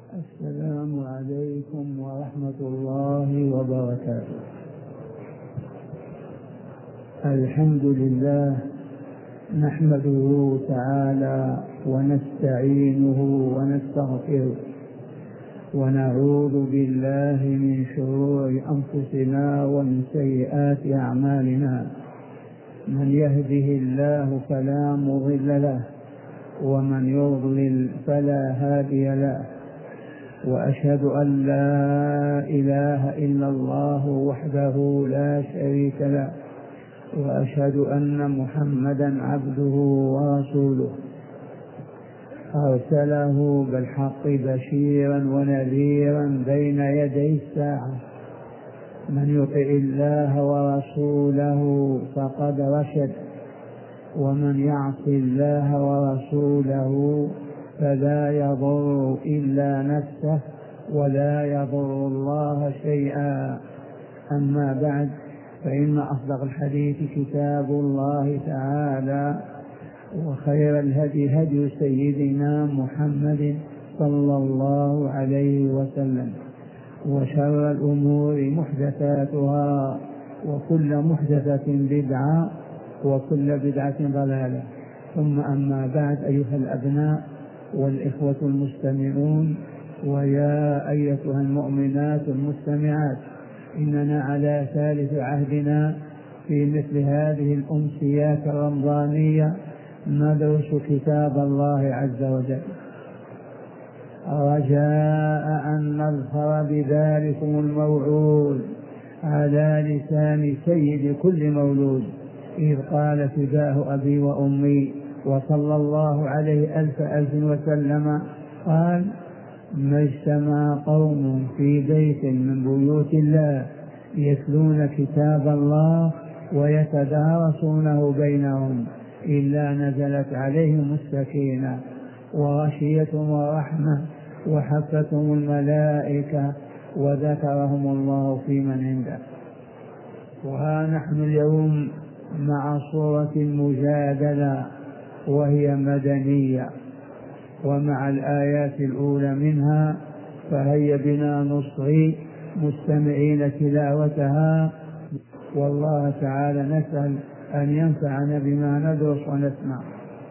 السلام عليكم ورحمة الله وبركاته. الحمد لله نحمده تعالى ونستعينه ونستغفره ونعوذ بالله من شرور أنفسنا ومن سيئات أعمالنا. من يهده الله فلا مضل له ومن يضلل فلا هادي له، وأشهد أن لا إله إلا الله وحده لا شريك له، وأشهد أن محمدا عبده ورسوله أرسله بالحق بشيرا ونذيرا بين يدي الساعة. من يطع الله ورسوله فقد رشد، ومن يعص الله ورسوله فلا يضر إلا نفسه ولا يضر الله شيئا. أما بعد، فإن أصدق الحديث كتاب الله تعالى، وخير الهدي هدي سيدنا محمد صلى الله عليه وسلم، وشر الأمور محدثاتها، وكل محدثة بدعة، وكل بدعة ضلالة. ثم أما بعد، أيها الأبناء والإخوة المستمعون، ويا أيتها المؤمنات المستمعات، إننا على ثالث عهدنا في مثل هذه الأمسيات الرمضانية ندرس كتاب الله عز وجل، رجاء أن نظفر بذلكم الموعود على لسان سيد كل مولود، إذ قال فداه أبي وأمي وصلى الله عليه ألف وسلم، قال: ما اجتمع قوم في بيت من بيوت الله يتلون كتاب الله ويتدارسونه بينهم إلا نزلت عليهم السكينة وغشيتهم الرحمة وحفتهم الملائكة وذكرهم الله في من عنده. وها نحن اليوم مع سورة المجادلة، وهي مدنية، ومع الآيات الأولى منها، فهيا بنا نصغي مستمعين تلاوتها، والله تعالى نسأل أن ينفعنا بما ندرس ونسمع.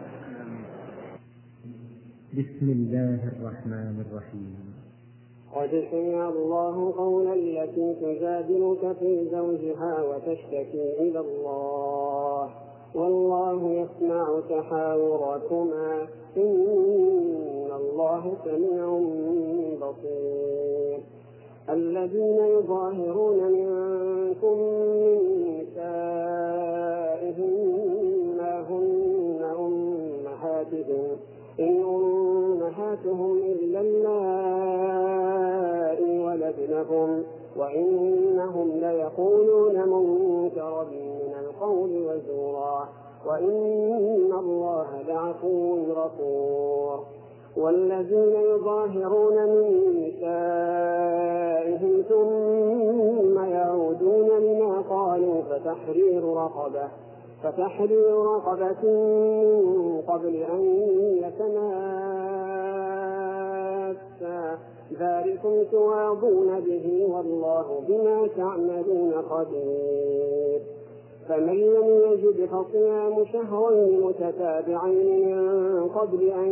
بسم الله الرحمن الرحيم. قد سمع الله قولا التي تجادلك في زوجها وتشتكي إلى الله، والله يسمع تحاوركما، إن الله سميع بصير. الذين يظاهرون منكم من نسائهم ما هن أمهاتهم، إن أمهاتهم إلا اللائي ولدنهم، وإنهم ليقولون منكرا من القول وزورا، وإن الله لعفو غفور. والذين يظاهرون من نسائهم ثم يعودون لما قالوا فتحرير رقبة من قبل أن يتماسا، ذلكم توعظون به، والله بما تعملون خبير. فمن لم يجد فصيام شهرين متتابعين من قبل أن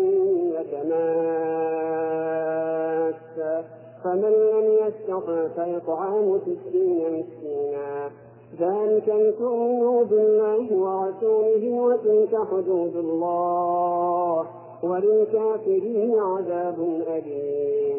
يتماسا، فمن لم يستطع فإطعام 60 مسكينا، ذلك لتؤمنوا بالله ورسوله، وتلك حدود الله، وللكافرين عذاب أليم.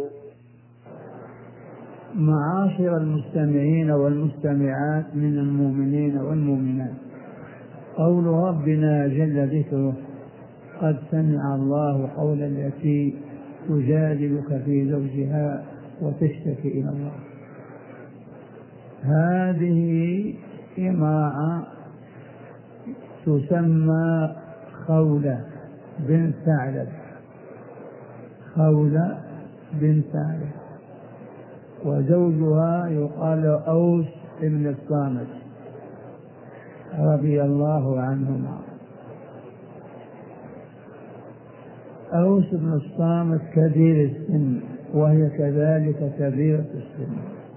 معاشر المستمعين والمستمعات من المؤمنين والمؤمنات، قول ربنا جل ذكره: قد سمع الله قول التي تجادلك في زوجها وتشتكي إلى الله. هذه امرأة تسمى خولة بنت ثعلب، خولة بنت ثعلب، وزوجها يقال أوس بن الصامت رضي الله عنهما. أوس بن الصامت كبير السن وهي كذلك كبيرة السن.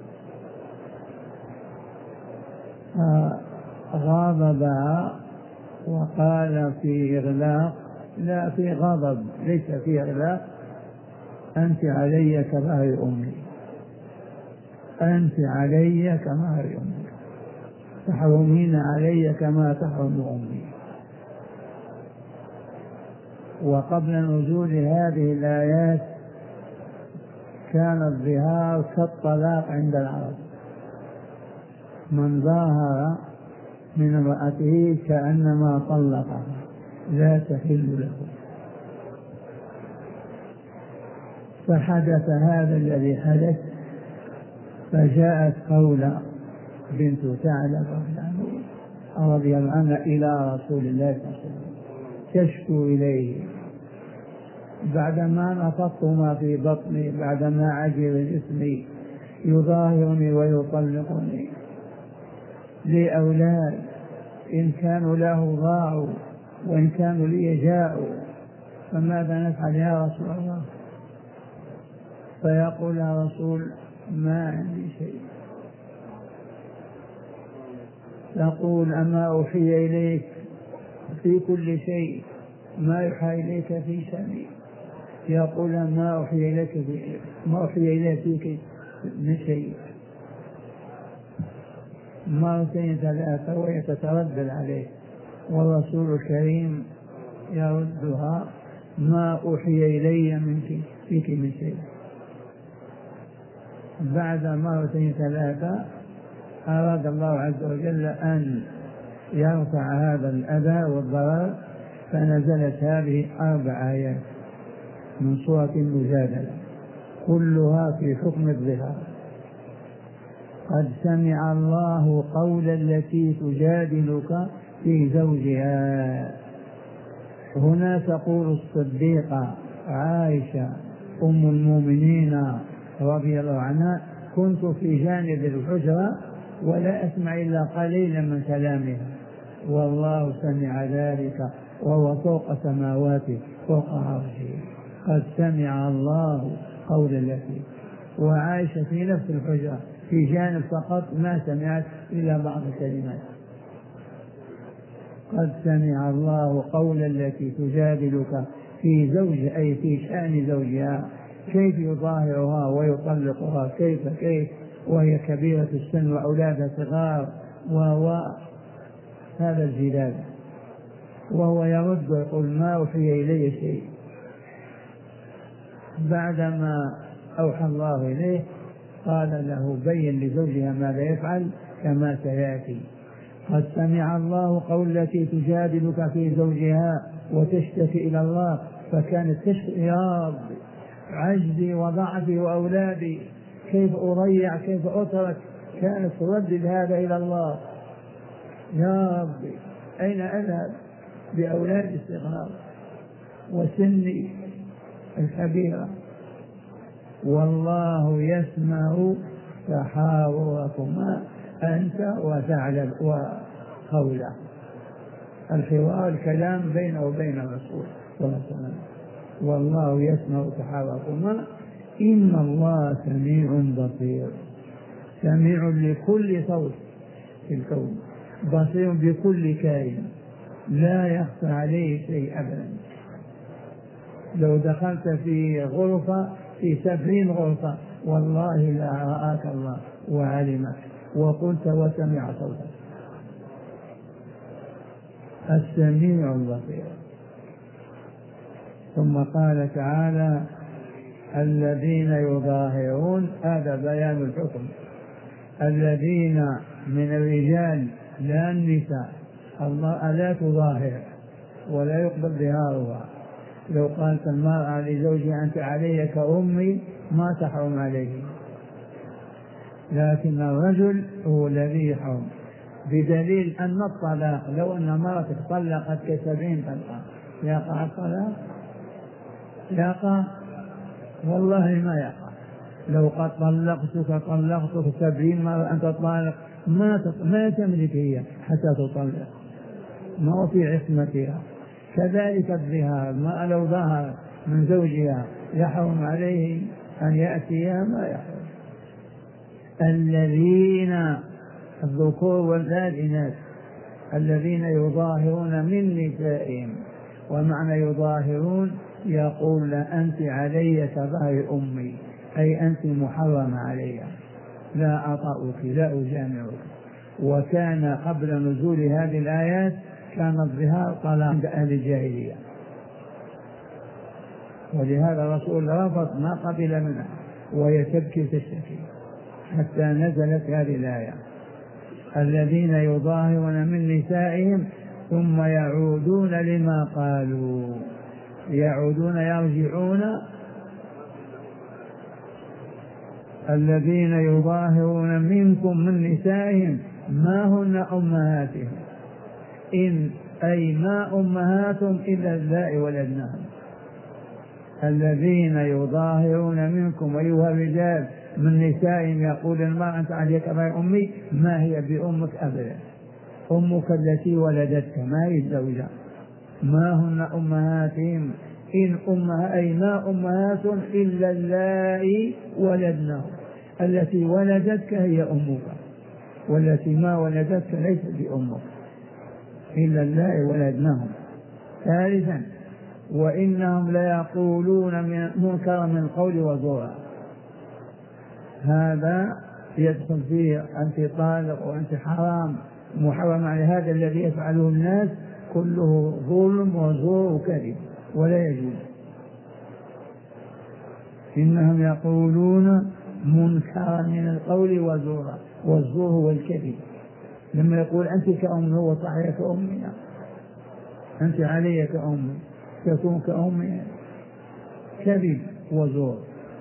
غاضبها وقال في إغلاق، لا في غضب ليس في إغلاق: أنت علي كمهر أمي، أنت علي كمهر أمي، تحرمين علي كما تحرم أمي. وقبل نزول هذه الآيات كان الظهار كالطلاق عند العرب، من ظاهر من امرأته كأنما طلقها، لا تحل له. فحدث هذا الذي حدث، فجاءت خولة بنت ثعلب رضي الله عنها إلى رسول الله صلى الله عليه وسلم تشكو إليه بعدما نفضت ما في بطني، بعدما عجل جسمي، يظاهرني ويطلقني، لي أولاد إن كانوا له ضاعوا وإن كانوا لي جاءوا، فماذا نفعل يا رسول الله؟ فيقول يا رسول ما عندي شيء. تقول أما أوحي إليك في كل شيء ما يوحى إليك في شأني؟ يقول ما أوحي إليك فيك من شيء. مرتين ثلاثة وهي تتردد عليه، والرسول الكريم يردها: ما أوحي إلي منك فيك من شيء. بعد مرتين ثلاثة أراد الله عز وجل أن يرفع هذا الأذى والضرر، فنزلت هذه 4 آيات من سورة المجادلة كلها في حكم الظهار. قد سمع الله قول التي تجادلك في زوجها. هنا تقول الصديقة عائشة أم المؤمنين رضي الله عنها: كنت في جانب الحجرة ولا أسمع إلا قليلا من كلامها، والله سمع ذلك وهو فوق سماواته فوق عرشه. قد سمع الله قول التي، وعائشة في نفس الحجرة في جانب فقط ما سمعت إلا بعض الكلمات. قد سمع الله قول التي تجادلك في زوجها، أي في شأن زوجها، كيف يظاهرها ويطلقها، كيف وهي كبيرة السن وأولادها صغار، وهو هذا الجدال، وهو يرد ويقول ما أوحي إلي شيء. بعدما أوحى الله إليه قال له: بين لزوجها ماذا يفعل كما سيأتي. قد سمع الله قول التي تجادلك في زوجها وتشتكي إلى الله، فكانت تشكي: يا رب عجزي وضعفي وأولادي، كيف أضيع، كيف أترك. كانت تردد هذا إلى الله: يا رب أين أذهب بأولادي الصغار وسني الكبيرة. والله يسمع تحاوركما أنت وثعلب وخولة. الحوار الكلام بينه وبين الرسول صلى الله عليه وسلم. والله يسمع تحاوركما إن الله سميع بصير، سميع لكل صوت في الكون، بصير بكل كائن، لا يخفى عليه شيء أبدا. لو دخلت في غرفة في 70 غرفة والله لا رآك الله وعلمك وقلت وسمع صوتك. السميع البصير. ثم قال تعالى: الذين يظاهرون، هذا بيان الحكم، الذين من الرجال لا النساء، الله لا تظاهر ولا يقبل ظهارها. لو قالت المرأة لزوجها أنت علي كأمي ما تحرم عليه، لكن الرجل هو الذي يحرم، بدليل أن الطلاق لو أن مرأتك طلقت ك70 طلقة يقع الطلاق؟ يقع؟ والله ما يقع. لو قد طلقتك 70 مرة أنت طالق ما تملك هي حتى تطلق، ما هو في عصمتها. كذلك الظهار، ما لو ظهر من زوجها يحرم عليه أن يأتي ما يحصل. الذين الذكور والإناث الذين يظاهرون من نسائهم، ومعنى يظاهرون يقول أنت علي كظهر أمي، أي أنت محرم علي، لا أطأك لا أجامعك. وكان قبل نزول هذه الآيات كان الظهار طلاق عند أهل الجاهلية، ولهذا الرسول رفض ما قبل منها وهي تبكي تشتكي حتى نزلت هذه الآية الذين يظاهرون من نسائهم ثم يعودون لما قالوا، يعودون يرجعون. الذين يظاهرون منكم من نسائهم ما هن أمهاتهم، إن أي ما أمهاتهم إلا اللائي ولدناهم. الذين يظاهرون منكم أيها الرجال من نسائهم، يقول المرأة أنت عليك غير أمي، ما هي بأمك أبدا، أمك التي ولدتك ما هي الزوجة. ما هن أمهاتهم إن أي ما أمهات إلا اللائي ولدناهم، التي ولدتك هي أمك، والتي ما ولدتك ليست بأمك، إلا اللائي ولدناهم. ثالثا وإنهم ليقولون منكرا من القول وزورا، هذا يدخل فيه أنت طالق وأنت حرام محرم على هذا الذي يفعله الناس كله ظلم وزور وكذب ولا يجوز. إنهم يقولون منكرا من القول وزورا، والزور هو الكذب. لما يقول أنت كأم هو صحيح كأمي، أنت علي كأمي، تكون كأمي، كذب وزور.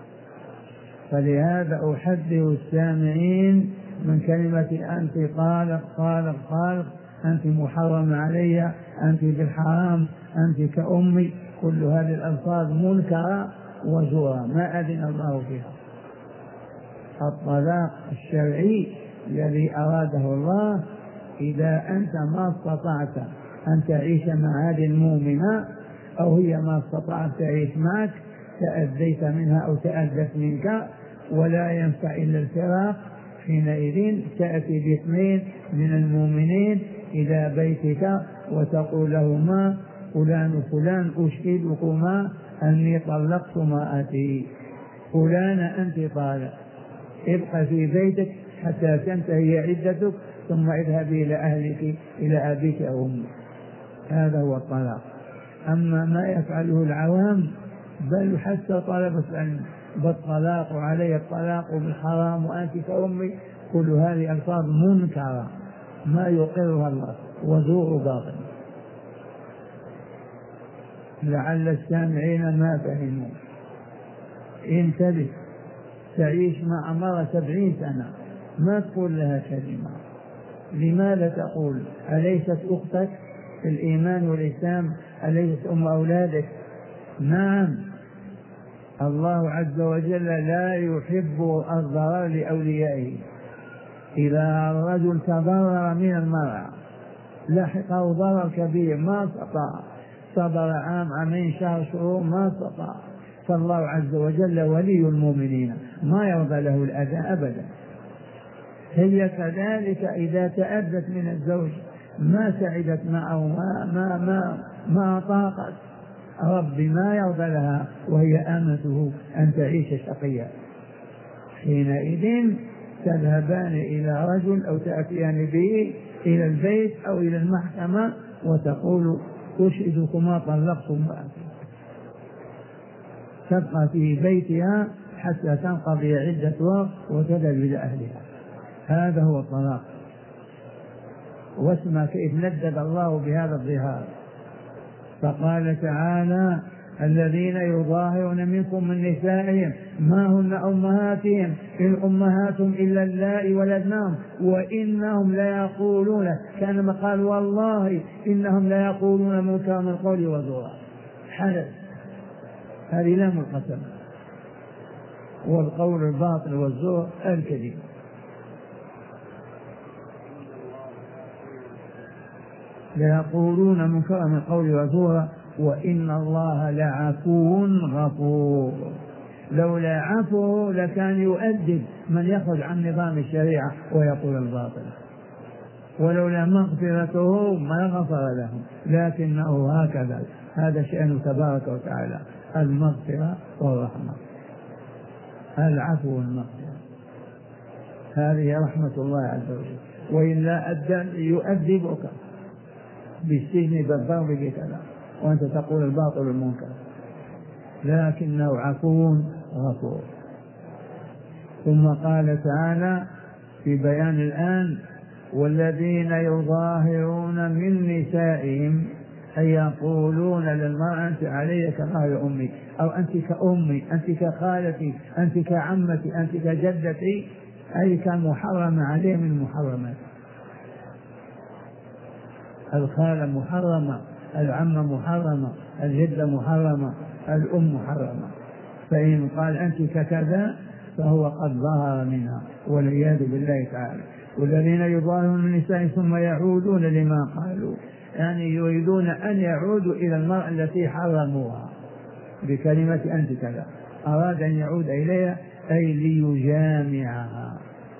فلهذا أحذر السامعين من كلمة أنت طالق طالق طالق، أنت محرم علي، أنت بالحرام، أنت كأمي، كل هذه الألفاظ منكرة وزورا ما أذن الله فيها. الطلاق الشرعي الذي أراده الله إذا أنت ما استطعت أن تعيش مع هذه المؤمنة أو هي ما استطاعت تعيش معك، تأذيت منها أو تأذت منك ولا ينفع إلا الفراق، حينئذ تأتي باثنين من المؤمنين إلى بيتك وتقول لهما فلان فلان أشهدكما أني طلقت امرأتي، فلان أنت طالق، ابقى في بيتك حتى تنتهي عدتك ثم اذهبي إلى أهلك إلى أبيك أو أمك. هذا هو الطلاق. أما ما يفعله العوام بل حتى طلبة العلم بالطلاق علي الطلاق بالحرام وأنت كأمي، كل هذه ألفاظ منكرة ما يقرها الله وزور باطل. لعل السامعين ما فهموا. انتبه، تعيش مع مرة 70 سنة ما تقول لها كلمة، لماذا تقول؟ أليست أختك في الإيمان والإسلام؟ أليست أم أولادك؟ نعم، الله عز وجل لا يحب الضرر لأوليائه. إذا الرجل تضرر من المرأة لحقه ضرر كبير ما استطاع، صبر عام عامين شهر شهور ما استطاع، فالله عز وجل ولي المؤمنين ما يرضى له الأذى أبدا. هي كذلك إذا تأذت من الزوج ما سعدت معه ما طاقت، ربي ما يرضى لها وهي آمته أن تعيش شقيا. حينئذ تذهبان إلى رجل أو تأتيان به إلى البيت أو إلى المحكمة وتقول أشهدكما طلقت امرأتي، تبقى في بيتها حتى تنقضي عدتها وتذهب إلى أهلها. هذا هو الطلاق. واسمع كيف ندد الله بهذا الظهار، فقال تعالى الذين يظاهرون منكم من نسائهم ما هن أمهاتهم إن أمهاتهم إلا اللائي ولدناهم وإنهم ليقولون، كانما قال والله إنهم ليقولون منكرا من القول وزورا. حدث، هذه لام القسم، والقول الباطل والزور الكذب. ليقولون منكرا من القول وزورا وإن الله لعفو غفور. لولا عفوه لكان يؤدب من يخرج عن نظام الشريعة ويقول الباطل، ولولا مغفرته ما غفر لهم، لكنه هكذا، هذا شأنه تبارك وتعالى، المغفرة والرحمة، العفو والمغفرة، هذه رحمة الله عز وجل. وإلا يؤدبك بالسجن بالضرب بكذا وأنت تقول الباطل المنكر، لكنه عفو غفور. ثم قال تعالى في بيان الآن: والذين يظاهرون من نسائهم أي يقولون للمرأة أنت علي كظهر أمي، أو أنت كأمي، أنت كخالتي، أنت كعمتي، أنت كجدتي، أي كمحرم عليه من المحرمات. الخالة محرمة، العمة محرمة، الجدة محرمة، الأم محرمة، فإن قال أنت ككذا فهو قد ظهر منها والعياذ بالله تعالى. والذين يظاهرون من النساء ثم يعودون لما قالوا، يعني يريدون أن يعودوا إلى المرأة التي حرموها بكلمة أنت كذا، أراد أن يعود إليها أي ليجامعها،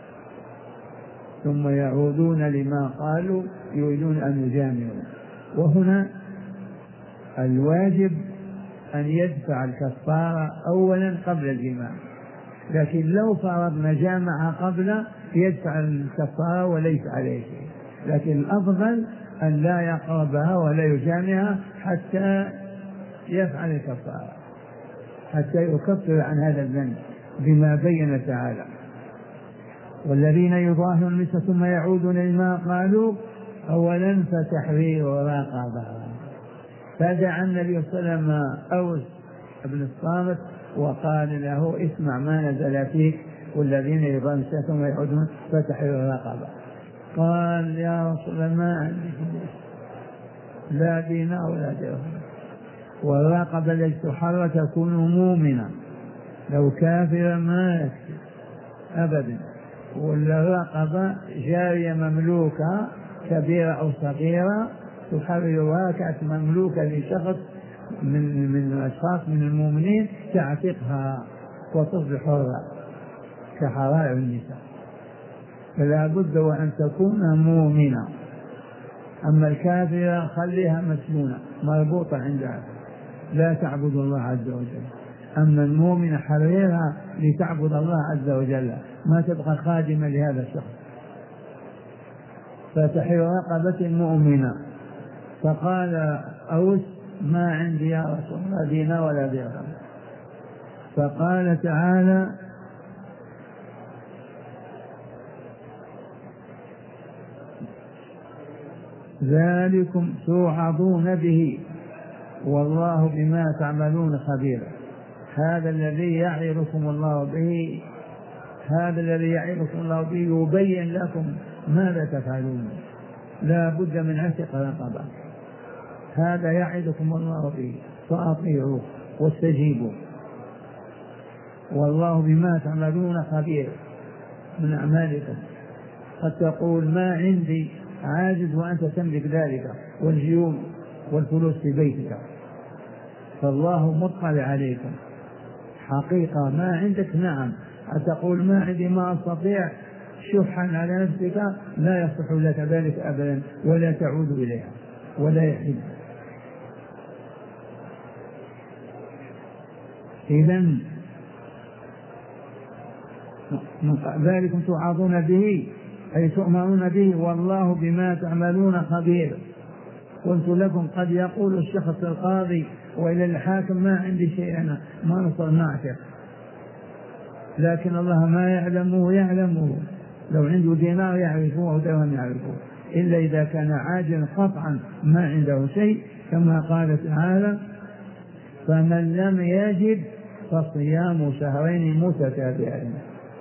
ثم يعودون لما قالوا يريدون أن يجامعوا. وهنا الواجب أن يدفع الكفارة أولا قبل الجماع، لكن لو فرضنا جامع قبل يدفع الكفارة وليس عليه شيء، لكن الأفضل أن لا يقربها ولا يجامعها حتى يفعل الكفارة، حتى يكفر عن هذا الذنب بما بين تعالى. والذين يظاهرون النساء ثم يعودون لما قالوا أولا فتحرير رقبة. فدعا النبي صلى الله عليه وسلم أوس بن الصامت وقال له: اسمع ما نزل فيك، والذين يظاهرون النساء ثم يعودون فتحرير رقبة. قال: يا رسول الله ما عندي لا دينار ولا درهم، والرقبة التي تحرر تكون مؤمنة، لو كافرا ما يكفي أبدا، والرقبة جارية مملوكة كبيرة أو صغيرة تحررها كانت مملوكة لشخص من الأشخاص من المؤمنين، تعتقها وتصبح حرة كحرائر النساء، فلا بد وأن تكون مؤمنة. أما الكافرة خليها مسجونة مربوطة عندها لا تعبد الله عز وجل، أما المؤمنة حررها لتعبد الله عز وجل، ما تبقى خادمة لهذا الشخص. فتحرير رقبة مؤمنة. فقال أوس: ما عندي يا رسول الله دينار ولا درهم. فقال تعالى: ذلكم توعظون به والله بما تعملون خبير. هذا الذي يعظكم الله به، هذا الذي يعظكم الله به يبين لكم ماذا تفعلون، لا بد من عتق رقبة، هذا يعظكم الله به فأطيعوه واستجيبوا، والله بما تعملون خبير من أعمالكم. قد تقول ما عندي، عاجز وأنت تملك ذلك والجيوب والفلوس في بيتك، فالله مطلع عليكم حقيقة. ما عندك نعم، أتقول ما عندي ما أستطيع شحا على نفسك، لا يصح لك ذلك أبدا ولا تعود إليها ولا يحل. إذن ذلكم توعظون به أي تؤمرون به والله بما تعملون خبير. قلت لكم قد يقول الشخص القاضي وإلى الحاكم: ما عندي شيء، أنا ما نصر نعتق، لكن الله ما يعلمه يعلمه، لو عنده دينار يعرفه ودرهم يعرفه، إلا إذا كان عاجلا قطعا ما عنده شيء، كما قال تعالى: فمن لم يجد فصيام شهرين متتابعين.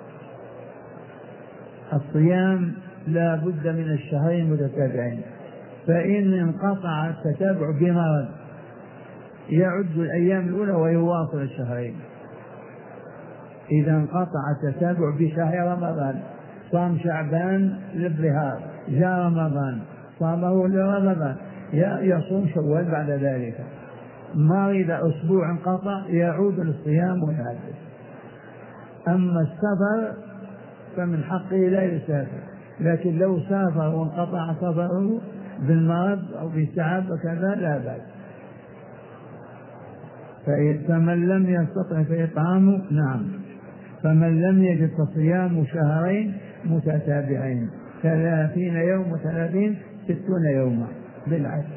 الصيام لا بد من الشهرين متتابعين، فإن انقطع التتابع بمرض يعد الأيام الأولى ويواصل الشهرين. إذا انقطع التتابع بشهر رمضان، صام شعبان للظهار، جاء رمضان صامه لرمضان، يصوم شوال بعد ذلك. مرض أسبوع انقطع يعود للصيام ويعدل. أما السفر فمن حقه لا يسافر، لكن لو سافر وانقطع سفره بالمرض أو بالتعب وكذا لا بأس. فمن لم يستطع فإطعامه نعم، فمن لم يجد فصيام شهرين متتابعين 30 يوم و30 60 يوما بالعدل.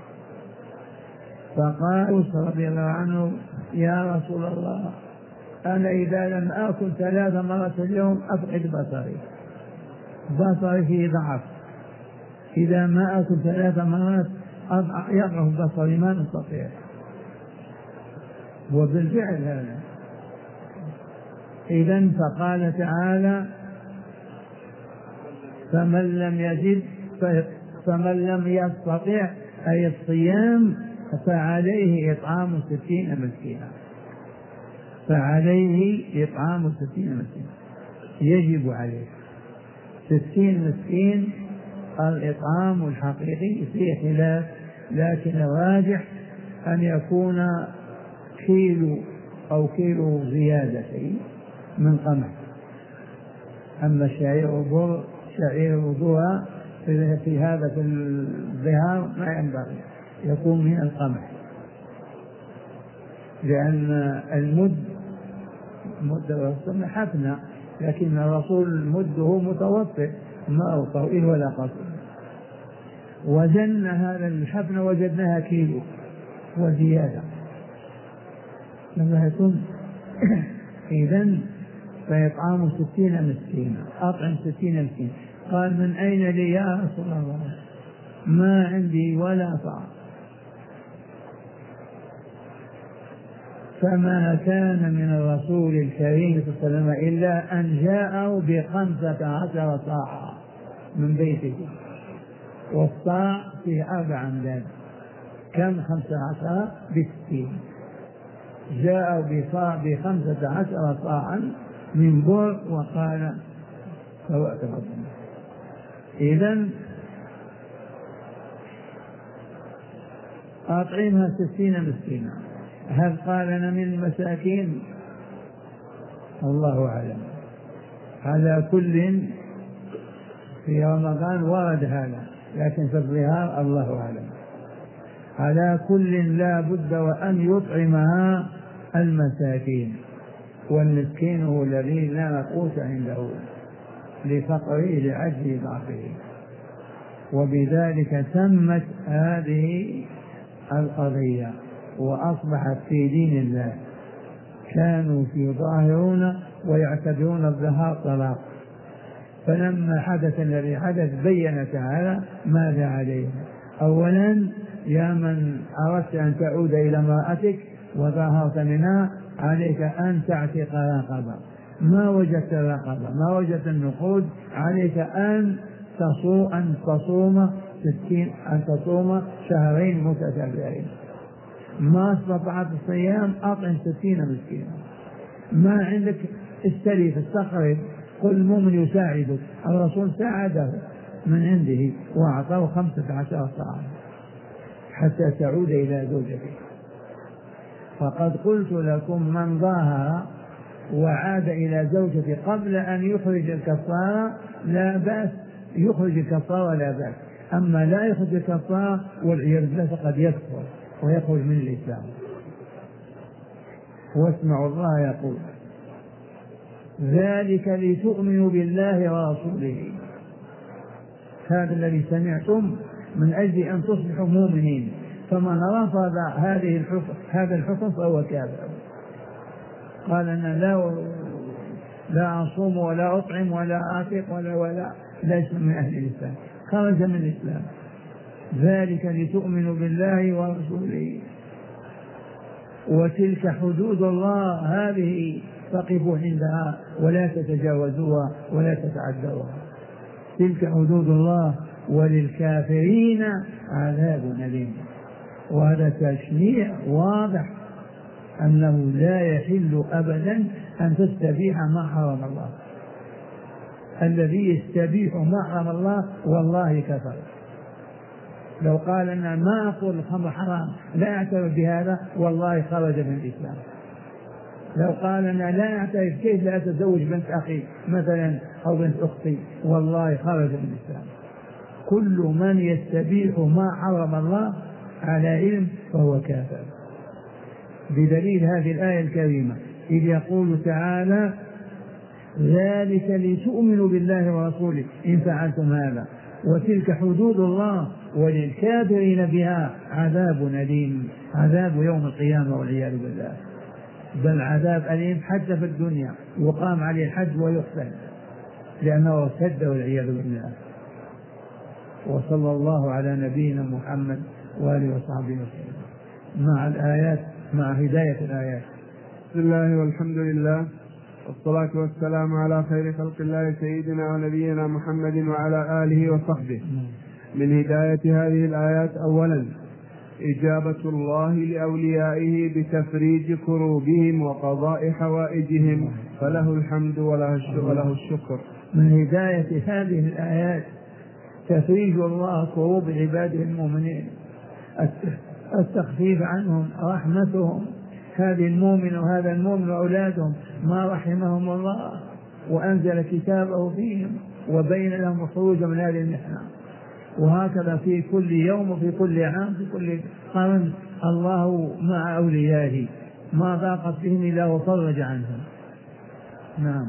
فقال رضي الله عنه يا رسول الله أنا إذا لم آكل 3 مرات في اليوم أفقد بصري فيه ضعف، إذا ما آكل 3 مرات يضعف بصري ما نستطيع. وبالفعل هذا. إذن فقال تعالى فمن لم يستطع أي الصيام فعليه إطعام 60 مسكينا، يجب عليه 60 مسكين. الإطعام الحقيقي فيه خلاف، لكن الراجح أن يكون كيلو أو كيلو زيادة من قمح. أما شعير وضوء في هذا في الظهار ما ينبغي يكون من القمح، لأن المد الرسول حفنة، لكن الرسول مده متوسط ما طويل ولا قصير. وزن هذا الحفنة وجدناها كيلو وزيادة لما يكون إذن فيطعام 60 مسكينا، أطعم 60 مسكين. قال من أين لي يا رسول الله؟ ما عندي ولا طعام. فما كان من الرسول الكريم صلى الله عليه وسلم إلا أن جاءه ب15 صاعا من بيته، والصاع فيه 4 أمداد، كم 15 ب60، جاء ب15 صاعا من بر وقال سواء تفضل. إذن أطعمها 60 مسكينا. هل قال أنا من المساكين؟ الله أعلم. على كل في رمضان ورد هذا، لكن في الظهار الله أعلم. على كل لا بد وأن يطعمها المساكين، والمسكين هو الذي لا نقوت عنده لفقره لعجز ضعفه. وبذلك تمت هذه القضية وأصبحت في دين الله. كانوا يظاهرون ويعتبرون الظهار طلاق، فلما حدث الذي حدث بين تعالى ماذا عليه. أولا يا من أردت أن تعود إلى امرأتك وظاهرت منها عليك أن تعتق رقبة، ما وجدت الرقبة ما وجدت النقود عليك أن تصوم شهرين متتابعين. ما استطعت الصيام أطعم 60 مسكينا. ما عندك استلف استقرض، قل مؤمن يساعدك. الرسول ساعده من عنده وأعطاه 15 صاعا حتى تعود إلى زوجته. فقد قلت لكم من ظاهر وعاد إلى زوجته قبل أن يخرج الكفارة لا بأس، يخرج الكفارة لا بأس. أما لا يخرج الكفارة والعياذ بالله فقد يكفر ويخرج من الإسلام. واسمعوا الله يقول ذلك لتؤمنوا بالله ورسوله. هذا الذي سمعتم من أجل أن تصبحوا مؤمنين، فمن رفض هذا الحكم فهو كافر. قال أنا لا أصوم ولا أطعم ولا أعتق ولا ليس من أهل الإسلام، خرج من الإسلام. ذلك لتؤمنوا بالله ورسوله. وتلك حدود الله هذه فقفوا عندها ولا تتجاوزوها ولا تتعدوها. تلك حدود الله وللكافرين عذاب أليم. وهذا تشريع واضح أنه لا يحل أبدا أن تستبيح ما حرم الله. الذي يستبيح ما حرم الله والله كفر. لو قال أنا ما أقول الخمر حرام لا أعترف بهذا والله خرج من الإسلام. لو قال أنا لا أعترف كيف لا أتزوج بنت أخي مثلا أو بنت أختي، والله خرج من الإسلام. كل من يستبيح ما حرم الله على علم فهو كافر، بدليل هذه الآية الكريمة إذ يقول تعالى ذلك لتؤمنوا بالله ورسوله إن فعلتم هذا وتلك حدود الله وللكافرين بها عذاب أليم، عذاب يوم القيامة والعياذ بالله، بل عذاب أليم حتى في الدنيا، وقام عليه الحد ويقتل لأنه ارتد والعياذ بالله. وصلى الله على نبينا محمد وآله وصحبه وسلم مع الآيات، مع هداية الآيات. بسم الله والحمد لله والصلاة والسلام على خير خلق الله سيدنا ونبينا محمد وعلى آله وصحبه. من هداية هذه الآيات أولا إجابة الله لأوليائه بتفريج كروبهم وقضاء حوائجهم، فله الحمد وله الشكر. من هداية هذه الآيات تفريج الله كروب عباده المؤمنين، التخفيف عنهم، رحمتهم، هذه المؤمن وهذا المؤمن وأولادهم ما رحمهم الله وأنزل كتابه فيهم وبين لهم الخروج من هذه المحنة. وهكذا في كل يوم وفي كل عام في كل قرن الله مع أوليائه ما ضاقت بهم إلا وفرج عنهم. نعم.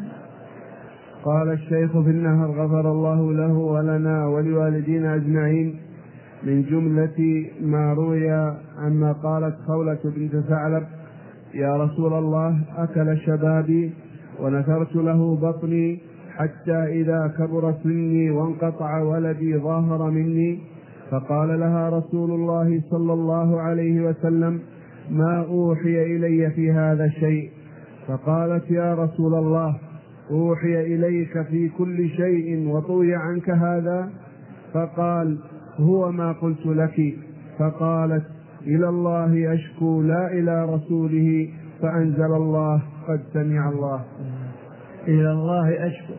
قال الشيخ في النهر غفر الله له ولنا ولوالدينا أجمعين من جملة ما روي عما قالت خولة بنت ثعلب يا رسول الله أكل شبابي ونثرت له بطني حتى إذا كبر سني وانقطع ولدي ظاهر مني، فقال لها رسول الله صلى الله عليه وسلم ما أوحي إلي في هذا الشيء؟ فقالت يا رسول الله أوحي إليك في كل شيء وطوي عنك هذا؟ فقال هو ما قلت لك. فقالت إلى الله أشكو لا إلى رسوله، فأنزل الله قد سمع الله. إلى الله أشكو،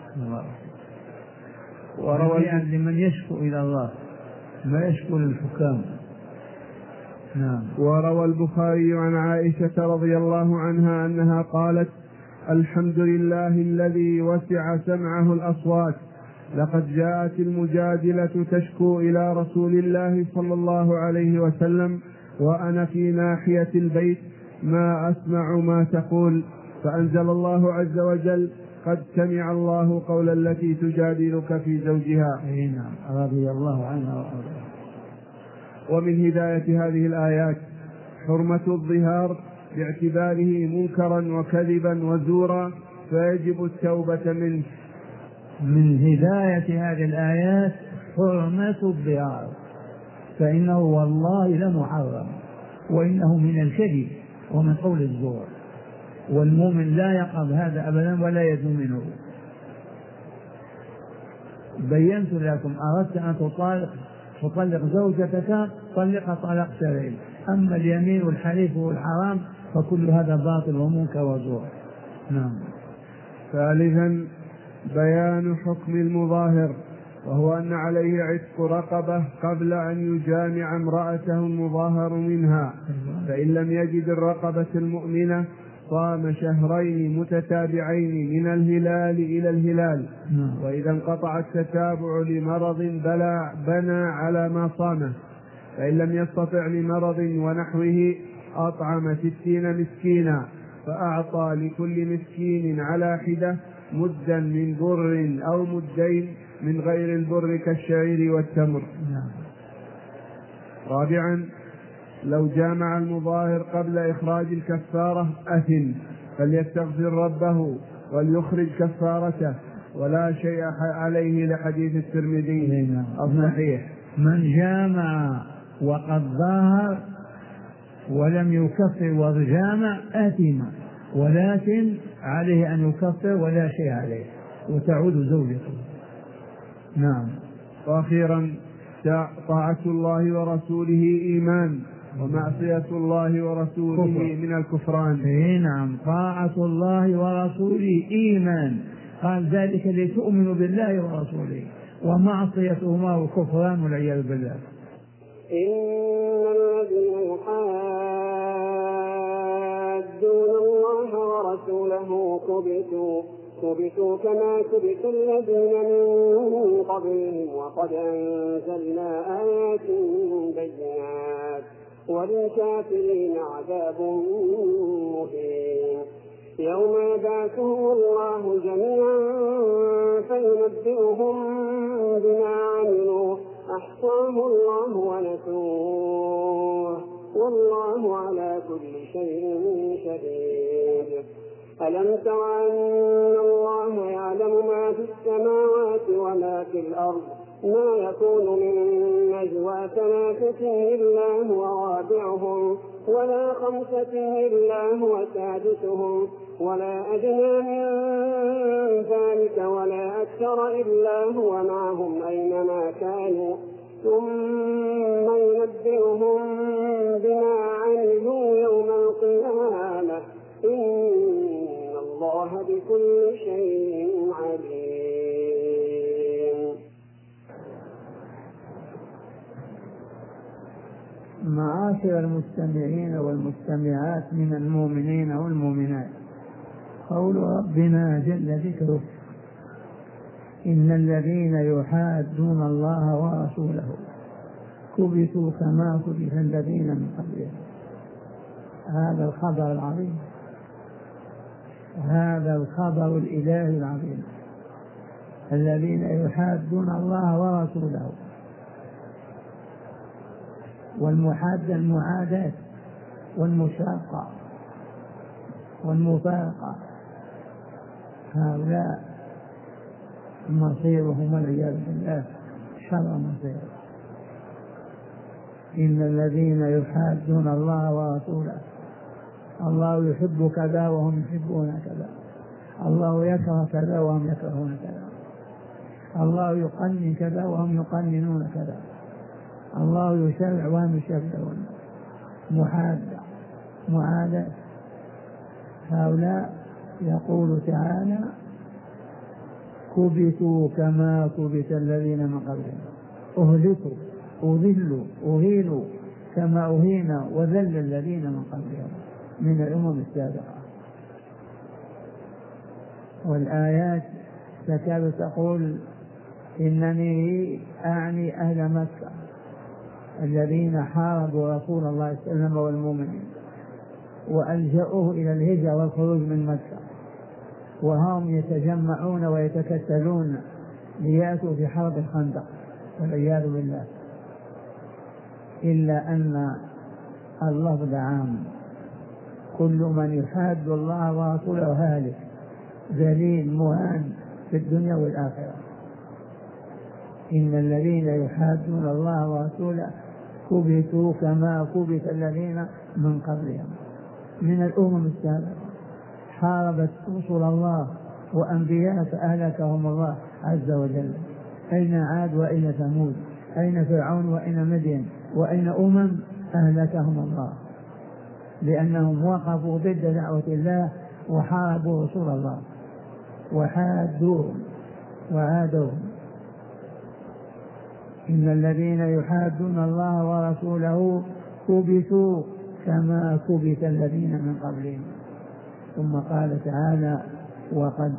وروي لمن يشكو إلى الله ما يشكو للحكام. نعم. وروى البخاري عن عائشة رضي الله عنها أنها قالت الحمد لله الذي وسع سمعه الأصوات، لقد جاءت المجادلة تشكو إلى رسول الله صلى الله عليه وسلم وأنا في ناحية البيت ما أسمع ما تقول، فأنزل الله عز وجل قد سمع الله قول التي تجادلك في زوجها. نعم رضي الله عنها وأرضاها. ومن هداية هذه الآيات حرمة الظهار باعتباره منكرا وكذبا وزورا، فيجب التوبة منه. من هداية هذه الآيات حرمة الظهار، فإنه والله لمحرم وإنه من الكذب ومن قول الزور، والمؤمن لا يقرب هذا أبدا ولا يدنو منه. بينت لكم أردت أن تطلق زوجتك طلقها طلاق سريع، أما اليمين والحليف والحرام فكل هذا باطل ومنكر وزور. نعم. ثالثا بيان حكم المظاهر، وهو أن عليه عتق رقبة قبل أن يجامع امرأته المظاهر منها، فإن لم يجد الرقبة المؤمنة صام شهرين متتابعين من الهلال إلى الهلال، وإذا انقطع التتابع لمرض بنى على ما صامه، فإن لم يستطع لمرض ونحوه أطعم 60 مسكينا، فأعطى لكل مسكين على حدة مدا من بر أو مدين من غير البر كالشعير والتمر. رابعا لو جامع المظاهر قبل إخراج الكفارة أثم، فليستغفر ربه وليخرج كفارته ولا شيء عليه لحديث الترمذي الصحيح. من جامع وقد ظاهر ولم يكفر وجامع آثم، ولكن عليه أن يكفر ولا شيء عليه وتعود زوجته. نعم. وأخيرا طاعة الله ورسوله إيمان، ومعصية الله ورسوله من الكفران. نعم. طاعة الله ورسوله إيمان، قال ذلك لتؤمنوا بالله ورسوله، ومعصيتهما وكفران والعياذ بالله. إن الذين يحادون الله الله ورسوله كبتوا كما كبت الذين من قبلهم وقد أنزلنا آيات بينات وللكافرين عذاب مهين. يوم يبعثهم الله جميعا فينبئهم بما عملوا أحصاه الله ونسوه والله على كل شيء شهيد. ألم تر أن الله يعلم ما في السماوات وما في الأرض ما يكون من نجوى ثلاثة إلا هو رابعهم ولا خمسة إلا هو سادسهم ولا أدنى من ذلك ولا أكثر إلا هو معهم أينما كانوا ثم ينبئهم بما عملوا يوم القيامة إن الله بكل شيء عليم. معاشر المستمعين والمستمعات من المؤمنين والمؤمنات، قول ربنا جل ذكره: إن الذين يحادون الله ورسوله كبتوا كما كبت الذين من قبلهم. هذا الخبر العظيم، هذا الخبر الإلهي العظيم. الذين يحادون الله ورسوله، والمحادة المعاداة والمشاقة والمفارقة، هؤلاء مصيرهم والعياذ بالله شر مصير. إن الذين يحادون الله ورسوله، الله يحب كذا وهم يحبون كذا، الله يكره كذا وهم يكرهون كذا، الله يقنن كذا وهم يقننون كذا، الله يشرع وهم يشرعون. محادة معاداة. هؤلاء يقول تعالى: كبتوا كما كبت الذين من قبلهم، أهلكوا أذلوا أهينوا كما أهين وذل الذين من قبلهم من الأمم السابقة. والآيات تكاد تقول: إنني أعني أهل مكة الذين حاربوا رسول الله صلى الله عليه وسلم والمؤمنين وألجأوه إلى الهجرة والخروج من مكة، وهم يتجمعون ويتكتلون ليأتوا في حرب الخندق والعياذ بالله. إلا أن اللفظ عام: كل من يحاد الله ورسوله هالك ذليل مهان في الدنيا والآخرة. إن الذين يحادون الله ورسوله كبتوا كما كبت الذين من قبلهم من الأمم السابقة، حاربت رسل الله وأنبياء فأهلكهم الله عز وجل. أين عاد وأين ثمود؟ أين فرعون وأين مدين؟ وأين أهلكهم الله، لأنهم وقفوا ضد دعوة الله وحاربوا رسول الله وحادوهم وعادوهم. إن الذين يحادون الله ورسوله كبتوا كما كبت الذين من قبلهم. ثم قال تعالى: وقد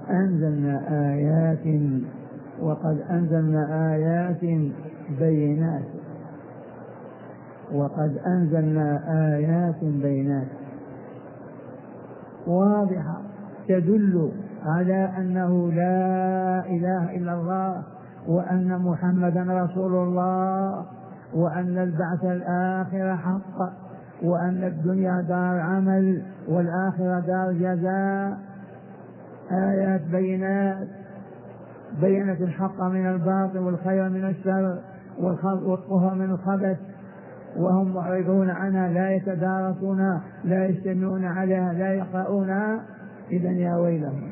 أنزلنا آيات بينات. وقد أنزلنا آيات بينات واضحة تدل على أنه لا إله إلا الله، وأن محمدا رسول الله، وأن البعث الآخر حق، وأن الدنيا دار عمل والآخرة دار جزاء. آيات بينات بينت الحق من الباطل والخير من الشر والطهر من الخبث، وهم معرضون عنها، لا يتدارسونها، لا يجتمعون عليها، لا يقرؤونها. إذن يا ويلهم.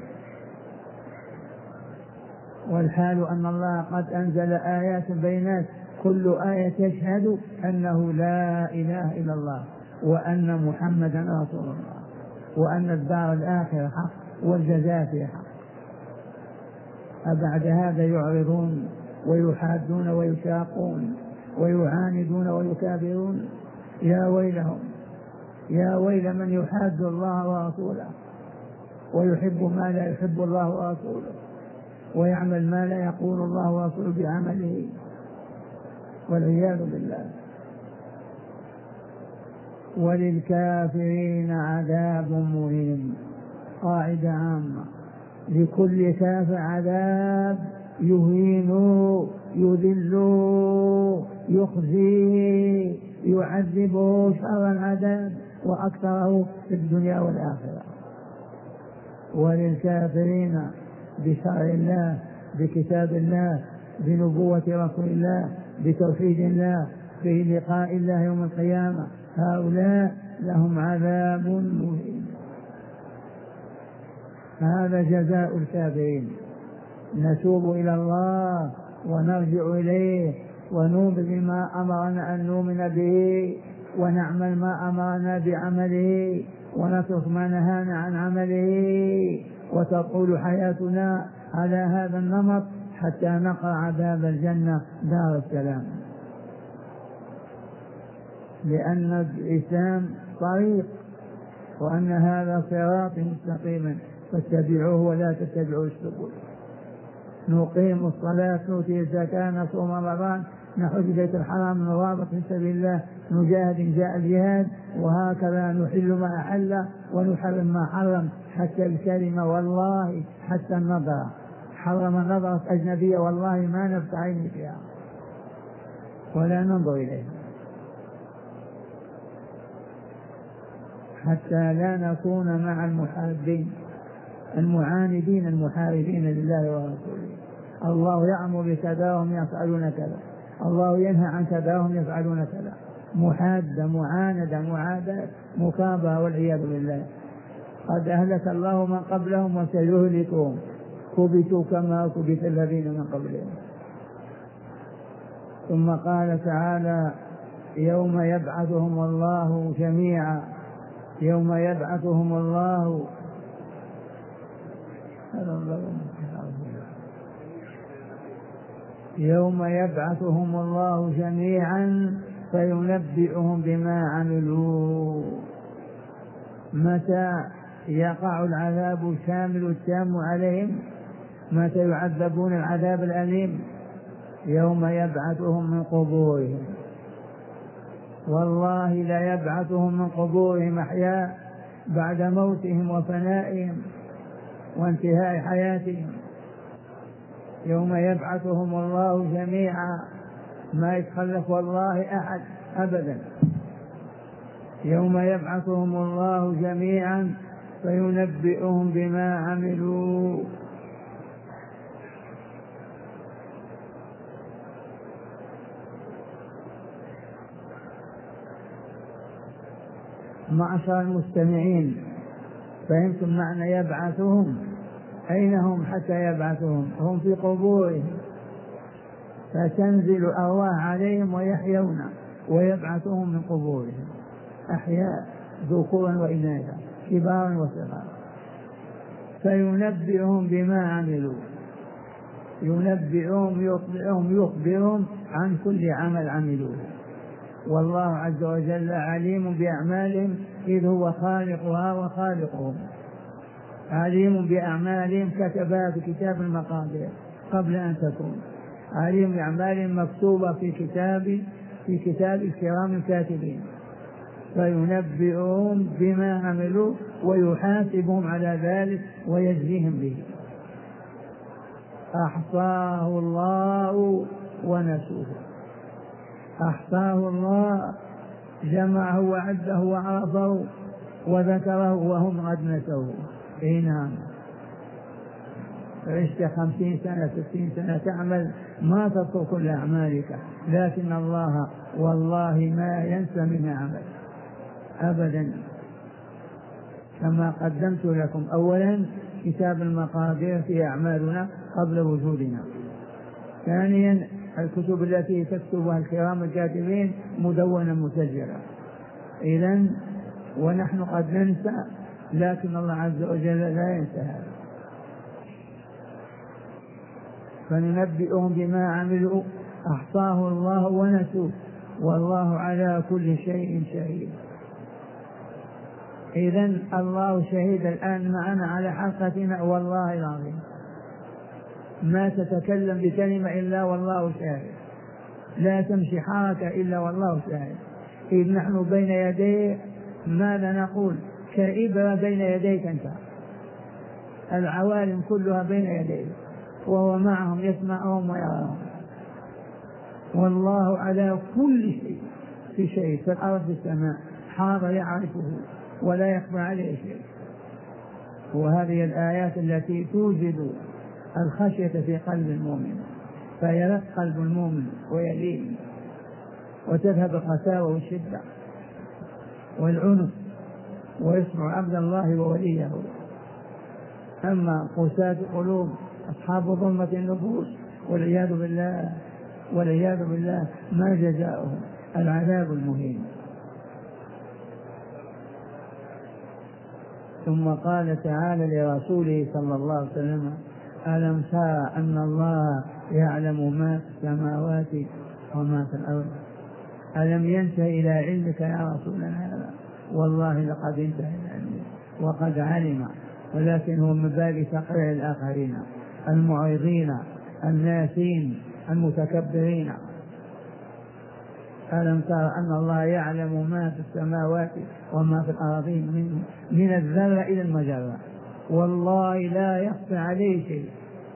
والحال أن الله قد أنزل آيات بينات، كل آية تشهد أنه لا إله إلا الله، وأن محمدا رسول الله، وأن الدار الآخرة حق والجزاء فيه حق. أبعد هذا يعرضون ويحادون ويشاقون ويعاندون ويكابرون. يا ويلهم، يا ويل من يحاد الله ورسوله ويحب ما لا يحب الله ورسوله، ويعمل ما لا يقول الله ورسوله بعمله، والعياذ بالله. وللكافرين عذاب مهين. قاعدة عامة: لكل كافر عذاب يهين، يذل، يخزيه، يعذبه شر العذاب وأكثره في الدنيا والآخرة. وللكافرين بشرع الله، بكتاب الله، بنبوة رسول الله، بتوحيد الله، في لقاء الله يوم القيامة، هؤلاء لهم عذاب مهين. هذا جزاء الكافرين. نتوب إلى الله ونرجع إليه ونؤمن بما أمرنا أن نؤمن به، ونعمل ما أمرنا بعمله، ونترك ما نهانا عن عمله، وتطول حياتنا على هذا النمط حتى نقرع باب الجنة دار السلام. لأن الإسلام طريق، وأن هذا صراط مستقيما فاتبعوه ولا تتبعوا السبل. نقيم الصلاة، نؤتي الزكاة، نصوم رمضان، نحج بيت الحرام، نرابط في سبيل الله، نجاهد إن جاء الجهاد، وهكذا نحل ما أحل ونحرم ما حرم، حتى الكلمة والله حتى النظرة. حرم نظرة أجنبية والله ما نفتح عيني فيها ولا ننظر إليها، حتى لا نكون مع المحاربين المعاندين المحاربين لله ورسوله. الله يأمر بكذا وهم يفعلون كذا، الله ينهى عن كذا وهم يفعلون كذا. محادة، معاندة، معاداة، مكابرة، والعياذ بالله. قد أهلك الله من قبلهم وسيهلكهم، كبتوا كما كبت الذين من قبلهم. ثم قال تعالى: يوم يبعثهم الله جميعا، يوم يبعثهم الله يوم يبعثهم الله جميعا فينبئهم بما عملوا. متى يقع العذاب الشامل التام عليهم؟ متى يعذبون العذاب الأليم؟ يوم يبعثهم من قبورهم. والله لا يبعثهم من قبورهم أحياء بعد موتهم وفنائهم وانتهاء حياتهم. يوم يبعثهم الله جميعا، ما يتخلف والله أحد أبدا. يوم يبعثهم الله جميعا فينبئهم بما عملوا. معشر المستمعين، فهمتم معنى يبعثهم؟ أين هم حتى يبعثهم؟ هم في قبورهم، فتنزل أرواح عليهم ويحيون ويبعثهم من قبورهم أحياء، ذكورا وإناثا، كبارا وصغارا. فينبئهم بما عملوا، ينبئهم، يطلعهم، يخبرهم عن كل عمل عملوه. والله عز وجل عليم بأعمالهم، إذ هو خالقها وخالقهم. عليم بأعمالهم كتبها في كتاب المقادير قبل أن تكون. عليم بأعمالهم مكتوبة في كتاب الكرام الكاتبين. فينبئهم بما عملوا ويحاسبهم على ذلك ويجزيهم به. أحصاه الله ونسوه. أحصاه الله، جمعه وعده وعرفه وذكره، وهم قد نسوه. اي نعم. عشت 50 سنة 60 سنة تعمل ما تذكر كل أعمالك، لكن الله والله ما ينسى من عمل أبدا. كما قدمت لكم أولا كتاب المقادير في أعمالنا قبل وجودنا. ثانيا الكتب التي تكتبها الكرام الكاتبين مدونة مسجلة. إذن ونحن قد ننسى، لكن الله عز وجل لا ينسى هذا. فننبئهم بما عملوا، أحصاه الله ونسوه، والله على كل شيء شهيد. إذن الله شهيد الآن معنا على حلقتنا، والله العظيم ما تتكلم بكلمة إلا والله شاهد، لا تمشي حركة إلا والله شاهد. إذ نحن بين يديه ماذا نقول؟ كإبرة بين يديك أنت، العوالم كلها بين يديه، وهو معهم يسمعهم ويراهم. والله على كل شيء، في شيء في الأرض في السماء حاضر يعرفه ولا يخفى عليه شيء. وهذه الآيات التي توجد الخشية في قلب المؤمن، فيرق قلب المؤمن ويلين، وتذهب القساوة والشدة والعنف، ويصبح عبد الله ووليه. أما قساة القلوب أصحاب ظلمة النفوس والعياذ بالله ما جزاؤهم؟ العذاب المهين. ثم قال تعالى لرسوله صلى الله عليه وسلم: ألم ترى أن الله يعلم ما في السماوات وما في الأرض؟ ألم ينتهي إلى علمك يا رسولنا هذا؟ والله لقد انتهى إلى علمك وقد علم، ولكن هو من باب تقريع الآخرين، المعرضين الناسين المتكبرين. ألم ترى أن الله يعلم ما في السماوات وما في الأراضين من الذرة إلى المجرة، والله لا يخفى عليه شيء.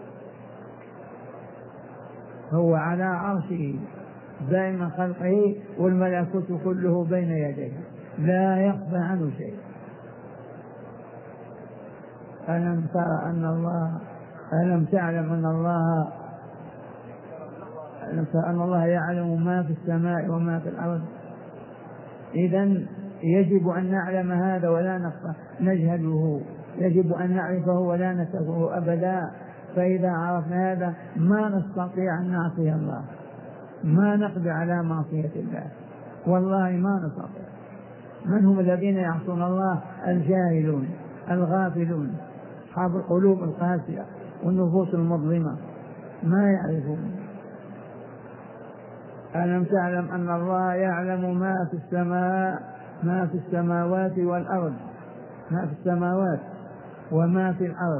هو على عرشه دائما خلقه، والملكوت كله بين يديه، لا يخفى عنه شيء. ألم تعلم أن الله يعلم ما في السماء وما في الأرض؟ إذن يجب أن نعلم هذا ولا نجهله، يجب أن نعرفه ولا نتركه أبدا. فإذا عرفنا هذا ما نستطيع أن نعصي الله، ما نقدر على معصية الله، والله ما نستطيع. من هم الذين يعصون الله؟ الجاهلون الغافلون، أصحاب القلوب القاسية والنفوس المظلمة، ما يعرفون. ألم تعلم أن الله يعلم ما في السماوات والأرض، ما في السماوات وما في الأرض.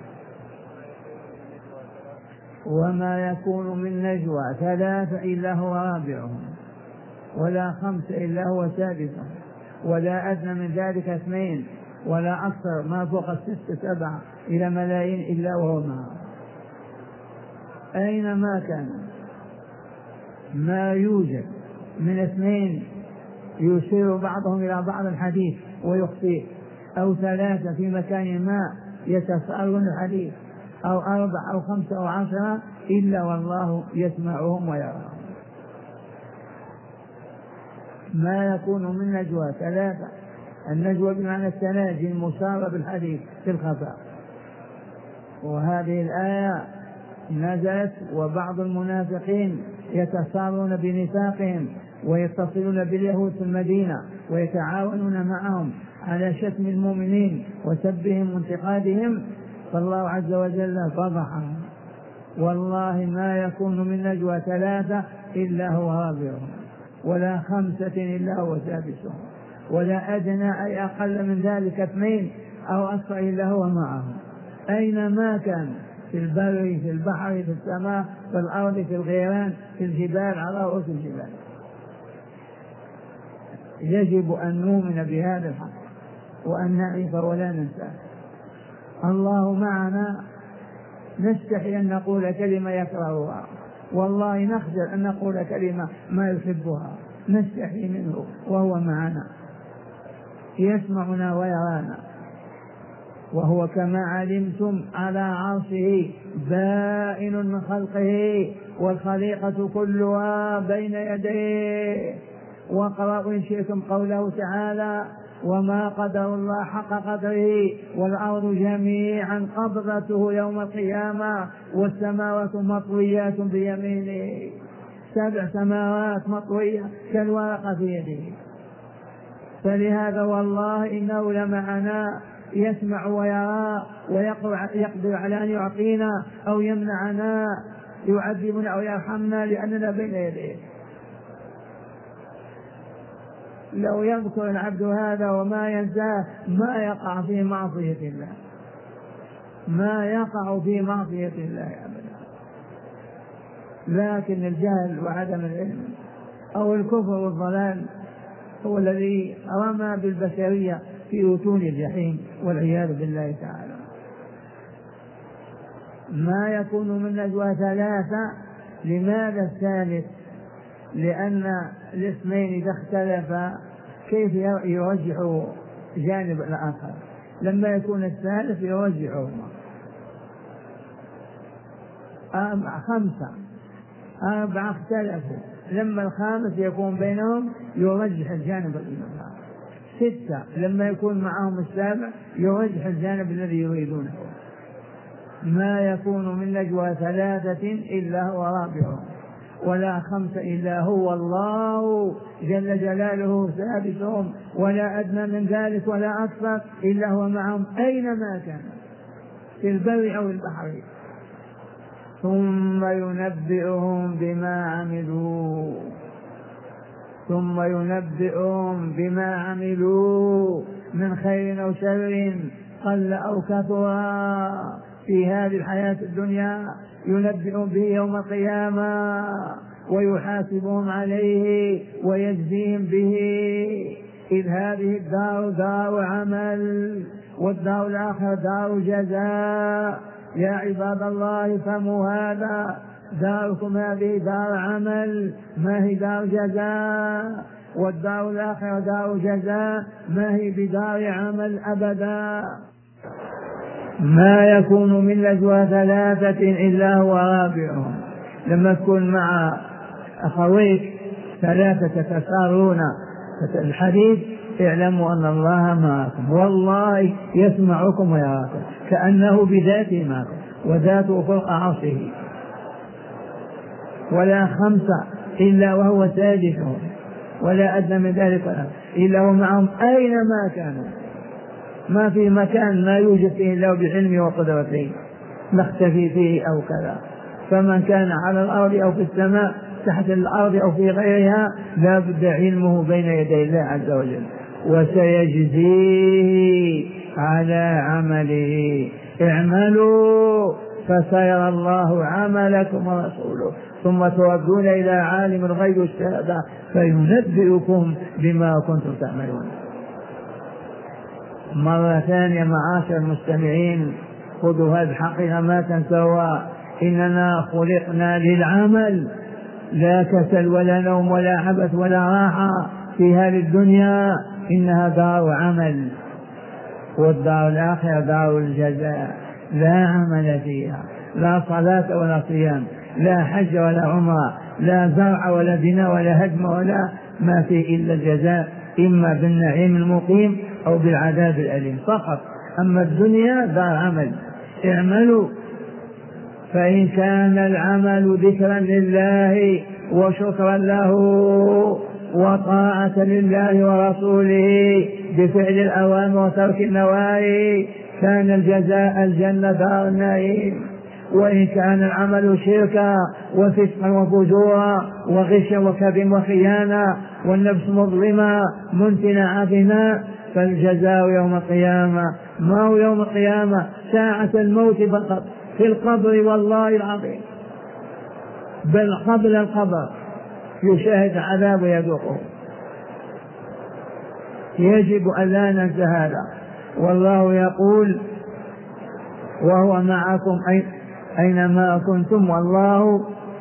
وما يكون من نجوى 3 إلا هو رابعهم، ولا 5 إلا هو سادسهم، ولا أدنى من ذلك 2 ولا أكثر ما فوق 6 7 إلى ملايين إلا وهو معهم. أينما كان ما يوجد من 2 يشير بعضهم إلى بعض الحديث ويخفيه، أو 3 في مكان ما يتساءلون الحديث، أو 4 أو 5 أو 10 إلا والله يسمعهم ويراهم. ما يكون من نجوى 3، النجوى بمعنى التناجي المشار بالحديث في الخفاء. وهذه الآية نزلت وبعض المنافقين يتسارون بنفاقهم ويتصلون باليهود في المدينة ويتعاونون معهم على شتم المؤمنين وسبهم وانتقادهم، فالله عز وجل فضحهم. والله ما يكون من نجوى 3 إلا هو رابعهم، ولا 5 إلا هو سادسهم، ولا أدنى أي أقل من ذلك 2 أو أكثر إلا هو معهم. أينما كان، في البر في البحر في السماء في الأرض في الغيران في الجبال على رؤوس الجبال. يجب أن نؤمن بهذا الحق وأن نعرف ولا ننساه. الله معنا، نستحي أن نقول كلمة يكرهها، والله نخجل أن نقول كلمة ما يحبها، نستحي منه وهو معنا يسمعنا ويرانا. وهو كما علمتم على عرشه بائن من خلقه، والخليقة كلها بين يديه. واقرأوا إن شئتم قوله تعالى: وما قدر الله حق قدره والأرض جميعا قبضته يوم القيامة والسماوات مطويات بيمينه. 7 سماوات مطوية كالورقة في يده. فلهذا والله إنه لمعنا، يسمع ويرى ويقدر على أن يعطينا أو يمنعنا، يعذبنا أو يرحمنا لأننا بين يديه. لو يذكر العبد هذا وما ينساه ما يقع في معصية الله، ما يقع في معصية الله أبدا. لكن الجهل وعدم العلم أو الكفر والضلال هو الذي رمى بالبشرية في أتون الجحيم والعياذ بالله تعالى. ما يكون من نجوى ثلاثة. لماذا الثالث؟ لأن الاثنين إذا اختلفا كيف يرجح جانب الآخر؟ لما يكون الثالث يرجحهما. 5 4 اختلفوا، لما الخامس يكون بينهم يرجح الجانب الآخر. 6 لما يكون معهم السابع يرجح الجانب الذي يريدونه. ما يكون من نجوى 3 إلا هو رابعهم، ولا 5 إلا هو الله جل جلاله سادسهم، ولا أدنى من ذلك ولا أكثر إلا هو معهم أينما كان في البر أو البحر، ثم ينبئهم بما عملوا من خير أو شر قل أو كثر في هذه الحياة الدنيا، ينبئهم به يوم القيامة ويحاسبهم عليه ويجزيهم به. إذ هذه الدار دار عمل والدار الآخرة دار جزاء. يا عباد الله فهموا هذا، داركم هذه دار عمل ما هي دار جزاء، والدار الآخرة دار جزاء ما هي بدار عمل أبدا. ما يكون من نجوى 3 إلا هو رابعهم. لما تكون مع أخويك 3 تتسارون الحديث اعلموا أن الله معكم، والله يسمعكم ويراكم كأنه بذاته معكم وذاته فوق عرشه. ولا 5 إلا وهو سادسهم، ولا أدنى من ذلك إلا هو معهم أينما كانوا. ما في مكان ما يوجد فيه إلا بعلمه وقدرته نختفي فيه أو كذا. فمن كان على الأرض أو في السماء تحت الأرض أو في غيرها لا بد علمه بين يدي الله عز وجل، وسيجزيه على عمله. اعملوا فسيرى الله عملكم ورسوله ثم تردون إلى عالم الغيب والشهادة فينبئكم بما كنتم تعملون. مرة ثانية معاشر المستمعين خذوا هذا الحقيقة ما تنسوا، إننا خلقنا للعمل، لا كسل ولا نوم ولا عبث ولا راحة في هذه الدنيا، إنها دار عمل، والدار الآخرة دار الجزاء لا عمل فيها، لا صلاة ولا صيام، لا حج ولا عمرة، لا زرع ولا بناء ولا هدم ولا ما فيه إلا الجزاء، إما بالنعيم المقيم أو بالعذاب الأليم فقط. أما الدنيا دار عمل. اعملوا فإن كان العمل ذكرا لله وشكرا له وطاعة لله ورسوله بفعل الأوامر وترك النواهي كان الجزاء الجنة دار النعيم. وإن كان العمل شركا وفسقا وفجورا وغشا وكذب وخيانة والنفس مظلمة منتنة عظيمة فالجزاء يوم القيامة. ما هو يوم القيامة؟ ساعة الموت فقط في القبر، والله العظيم، بل قبل القبر يشاهد عذاب ويذوقه. يجب أن لا ننسى هذا. والله يقول وهو معكم أينما كنتم والله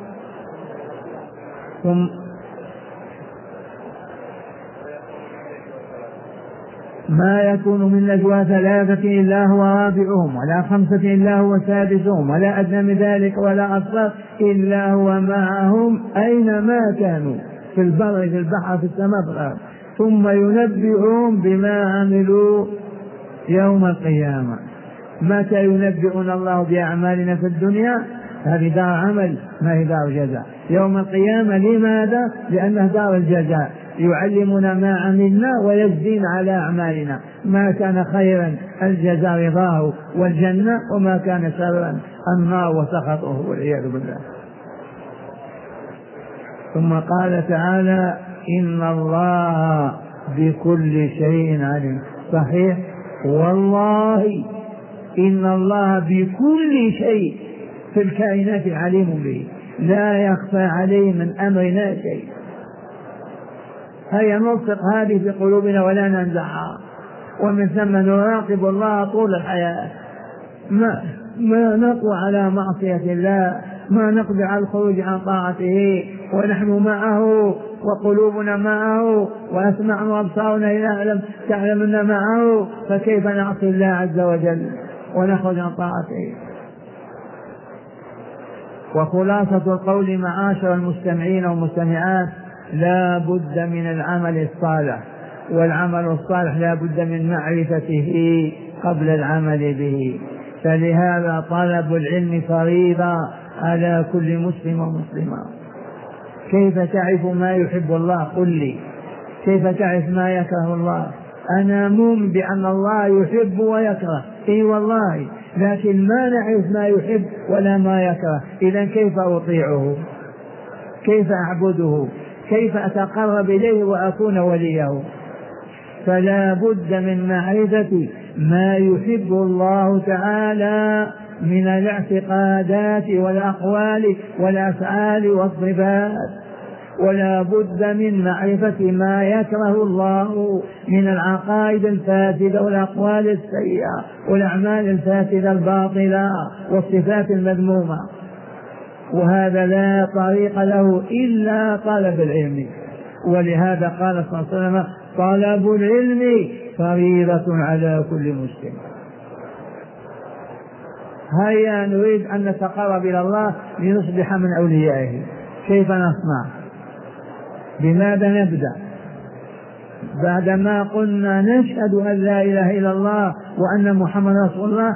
ما يكون من نجوى 3 إلا هو رابعهم، ولا 5 إلا هو سادسهم، ولا أدنى من ذلك ولا أكثر إلا هو معهم أينما كانوا في البر في البحر في السماء في الأرض ثم ينبئهم بما عملوا يوم القيامة. متى ينبئنا الله بأعمالنا في الدنيا؟ هذه دار عمل ما هي دار جزاء. يوم القيامة لماذا؟ لأنه دار الجزاء، يعلمنا ما عملنا ويجزينا على أعمالنا، ما كان خيرا الجزاء رضاه والجنة، وما كان شرا النار وسخطه والعياذ بالله. ثم قال تعالى إن الله بكل شيء عليم. صحيح، والله إن الله بكل شيء في الكائنات عليم به، لا يخفى عليه من أمرنا شيء. هيا نلصق هذه في قلوبنا ولا ننزعها، ومن ثم نراقب الله طول الحياة، ما نقوى على معصية الله، ما نقدر على الخروج عن طاعته، ونحن معه وقلوبنا معه وأسمعنا وأبصارنا تعلمنا معه، فكيف نعصي الله عز وجل ونخرج عن طاعته؟ وخلاصة القول معاشر المستمعين والمستمعات: لا بد من العمل الصالح، والعمل الصالح لا بد من معرفته قبل العمل به، فلهذا طلب العلم فريضة على كل مسلم ومسلمة. كيف تعرف ما يحب الله؟ قل لي. كيف تعرف ما يكره الله؟ أنا مؤمن بأن الله يحب ويكره، إي والله، لكن ما نعرف ما يحب ولا ما يكره. إذن كيف أطيعه؟ كيف أعبده؟ كيف أتقرب إليه وأكون وليه؟ فلا بد من معرفة ما يحب الله تعالى من الاعتقادات والأقوال والأفعال والصفات، ولا بد من معرفة ما يكره الله من العقائد الفاسدة والأقوال السيئة والأعمال الفاسدة الباطلة والصفات المذمومة، وهذا لا طريق له إلا طلب العلم. ولهذا قال صلى الله عليه وسلم: طلب العلم فريضة على كل مسلم. هيا نريد أن نتقرب إلى الله لنصبح من أوليائه، كيف نصنع؟ بماذا نبدأ؟ بعدما قلنا نشهد أن لا إله إلا الله وأن محمد رسول الله،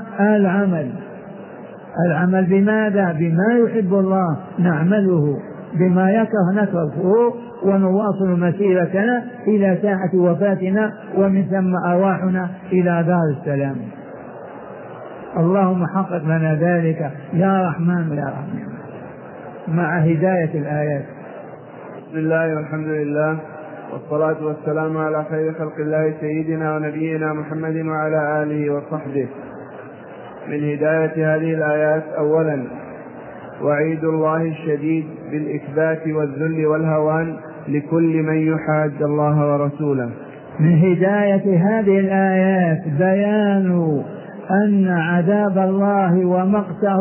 العمل بماذا؟ بما يحب الله نعمله، بما يكره نتركه، ونواصل مسيرتنا إلى ساعة وفاتنا، ومن ثم أرواحنا إلى دار السلام. اللهم حقق لنا ذلك يا رحمن يا رحمن، مع هداية الآيات. بسم الله والحمد لله، والصلاة والسلام على خير خلق الله سيدنا ونبينا محمد وعلى آله وصحبه. من هداية هذه الآيات: أولا، وعيد الله الشديد بالإكبات والذل والهوان لكل من يحاد الله ورسوله. من هداية هذه الآيات بيان أن عذاب الله ومقته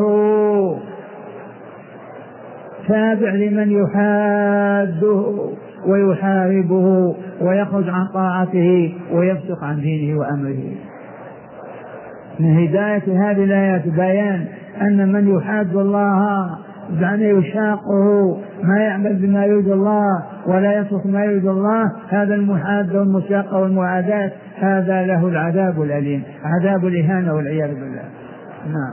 تابع لمن يحاده ويحاربه ويخرج عن طاعته ويفسق عن دينه وأمره. من هداية هذه الآيات بيان أن من يحاد الله يعني يشاقه، ما يعمل بما يريد الله ولا يترك ما يريد الله، هذا المحاد والمشاقة والمعاداة هذا له العذاب الأليم، عذاب الإهانة والعياذ بالله. نعم.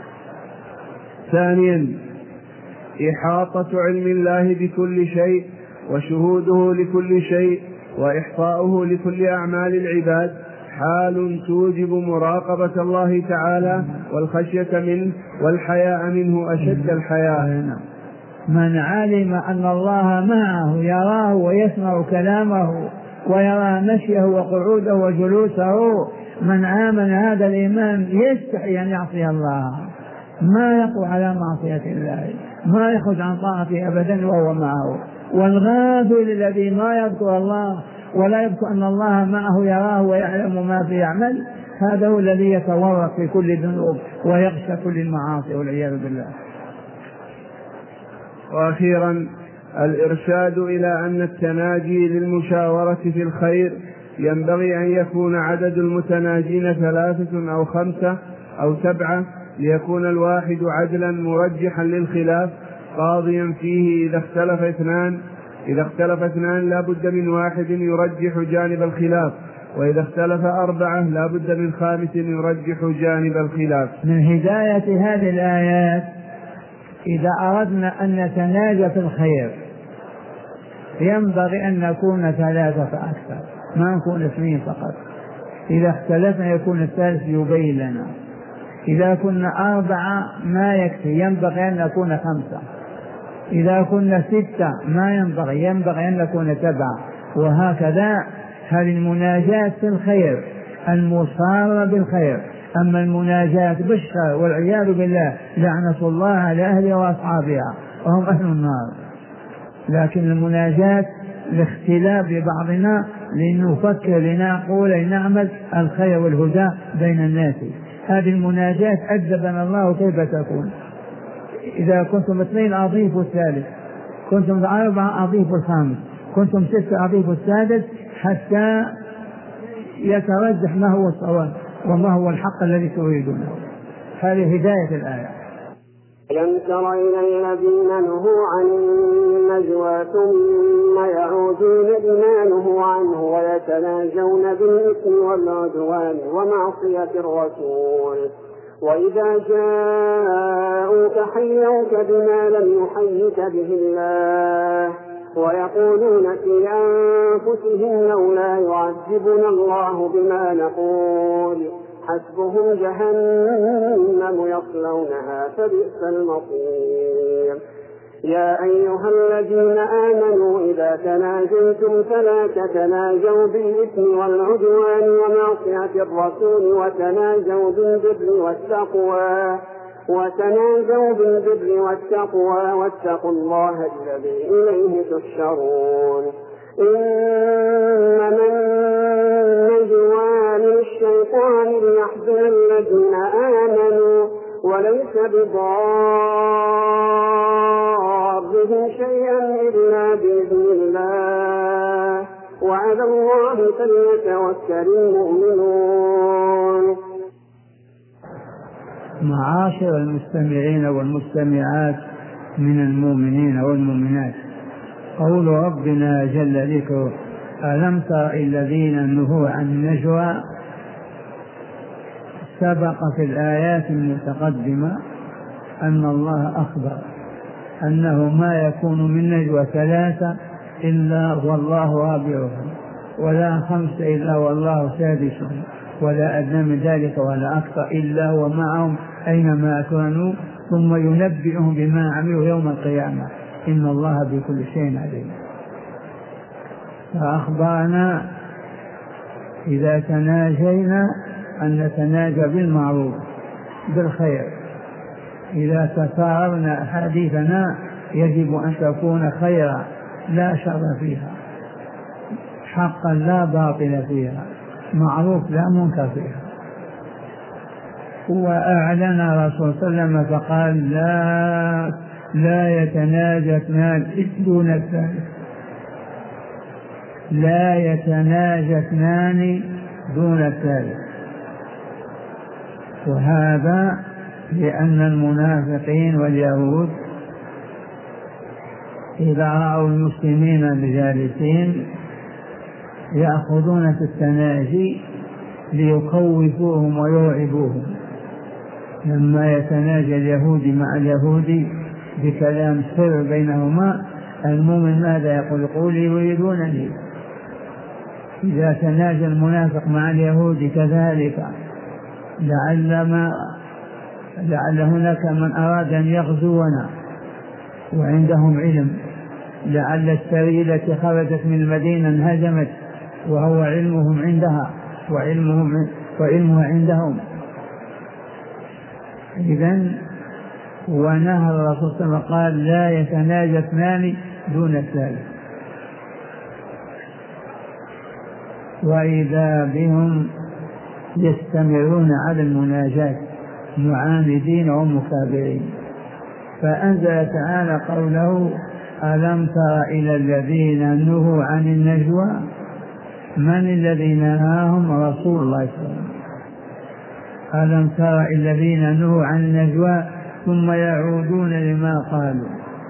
ثانيا، إحاطة علم الله بكل شيء وشهوده لكل شيء وإحصاؤه لكل أعمال العباد حال توجب مراقبة الله تعالى والخشية منه والحياء منه أشد الحياء. من علم أن الله معه يراه ويسمع كلامه ويرى مشيه وقعوده وجلوسه، من آمن هذا الإيمان يستحي أن يعصي الله، ما يقوى على معصية الله، ما يخرج عن طاعته أبدا وهو معه. والغافل الذي ما يذكر الله ولا يذكر أن الله معه يراه ويعلم ما في يعمل، هذا هو الذي يتورط في كل ذنوب ويغشى كل المعاصي والعياذ بالله. وأخيرا، الإرشاد إلى أن التناجي للمشاورة في الخير ينبغي أن يكون عدد المتناجين 3 أو 5 أو 7، ليكون الواحد عدلا مرجحا للخلاف قاضيا فيه. إذا اختلف اثنان لا بد من واحد يرجح جانب الخلاف، وإذا اختلف 4 لا بد من 5 يرجح جانب الخلاف. من هداية هذه الآيات إذا أردنا أن نتناجى في الخير ينبغي أن نكون 3 فأكثر، ما نكون 2 فقط. إذا اختلفنا يكون الثالث يبين لنا. إذا كنا 4 ما يكفي، ينبغي أن نكون 5. إذا كنا 6 ما ينبغي، ينبغي أن نكون 7، وهكذا هذه المناجاة في الخير المصارة بالخير. أما المناجاة بالشر والعياذ بالله لعنة الله على أهلها وأصحابها وهم أهل النار. لكن المناجاة لاختلاف ببعضنا لنفكر لنقول لنعمل الخير والهدى بين الناس. هذه المناجاة أدبنا الله كيف تكون. إذا كنتم 2 أضيفوا الثالث، كنتم 4 أضيفوا الخامس، كنتم 6 أضيفوا السادس، حتى يترجح ما هو الصواب وما هو الحق الذي تريدونه. هذه هداية الآية. ألم تر إلى الذين نهوا عن النجوى ثم يعودون لما نهوا عنه ويتناجون بالإثم والعدوان ومعصية الرسول وإذا جاءوك حيوك بما لم يحيك به الله ويقولون في أنفسهم لولا يعذبنا الله بما نقول حسبهم جهنم يصلونها فبئس المصير. يا أيها الذين آمنوا إذا تناجيتم فلا تتناجوا بالإثم والعدوان ومعصية الرسول وتناجوا بالبر والتقوى واتقوا الله الذي إليه تحشرون. إنما النجوى للشيطان ليحزن الذين آمنوا وليس بضارهم شيئا إلا بإذن الله وعلى الله فليتوكل المؤمنون. معاشر المستمعين والمستمعات من المؤمنين والمؤمنات، قول ربنا جل ذكره ألم تر الذين نهوا عن النجوى سبق في الآيات المتقدمة أن الله أخبر أنه ما يكون من نجوى 3 إلا والله رابعهم ولا 5 إلا والله سادسهم ولا أدنى من ذلك ولا أكثر إلا ومعهم أينما كانوا ثم ينبئهم بما عملوا يوم القيامة إن الله بكل شيء عليم. فأخبرنا إذا تناجينا أن نتناجى بالمعروف بالخير. إذا تساررنا حديثنا يجب أن تكون خيرا لا شر فيها، حقا لا باطل فيها، معروف لا منكر فيها. وأعلن الرسول صلى الله عليه وسلم فقال لا يتناجى اثنان دون الثالث، لا يتناجى اثنان دون الثالث. وهذا لأن المنافقين واليهود إذا رأوا المسلمين الجالسين يأخذون في التناجي ليخوفوهم ويرعبوهم. لما يتناجى اليهودي مع اليهودي بكلام سر بينهما المؤمن ماذا يقول يريدونني. إذا تناجى المنافق مع اليهودي كذلك لعل هناك من أراد أن يغزونا وعندهم علم، لعل السرية التي خرجت من المدينة انهزمت وهو علمهم عندها وعلمها عندهم. إذن ونهى الرسول صلى الله عليه وسلم قال لا يتناجى اثنان دون الثالث. وإذا بهم يستمرون على المناجاة معاندين ومكابرين. فأنزل تعالى قوله ألم تر إلى الذين نهوا عن النجوى. من الذي نهاهم؟ رسول الله صلى الله عليه وسلم. ألم تر إلى الذين نهوا عن النجوى ثم يعودون لما قالوا.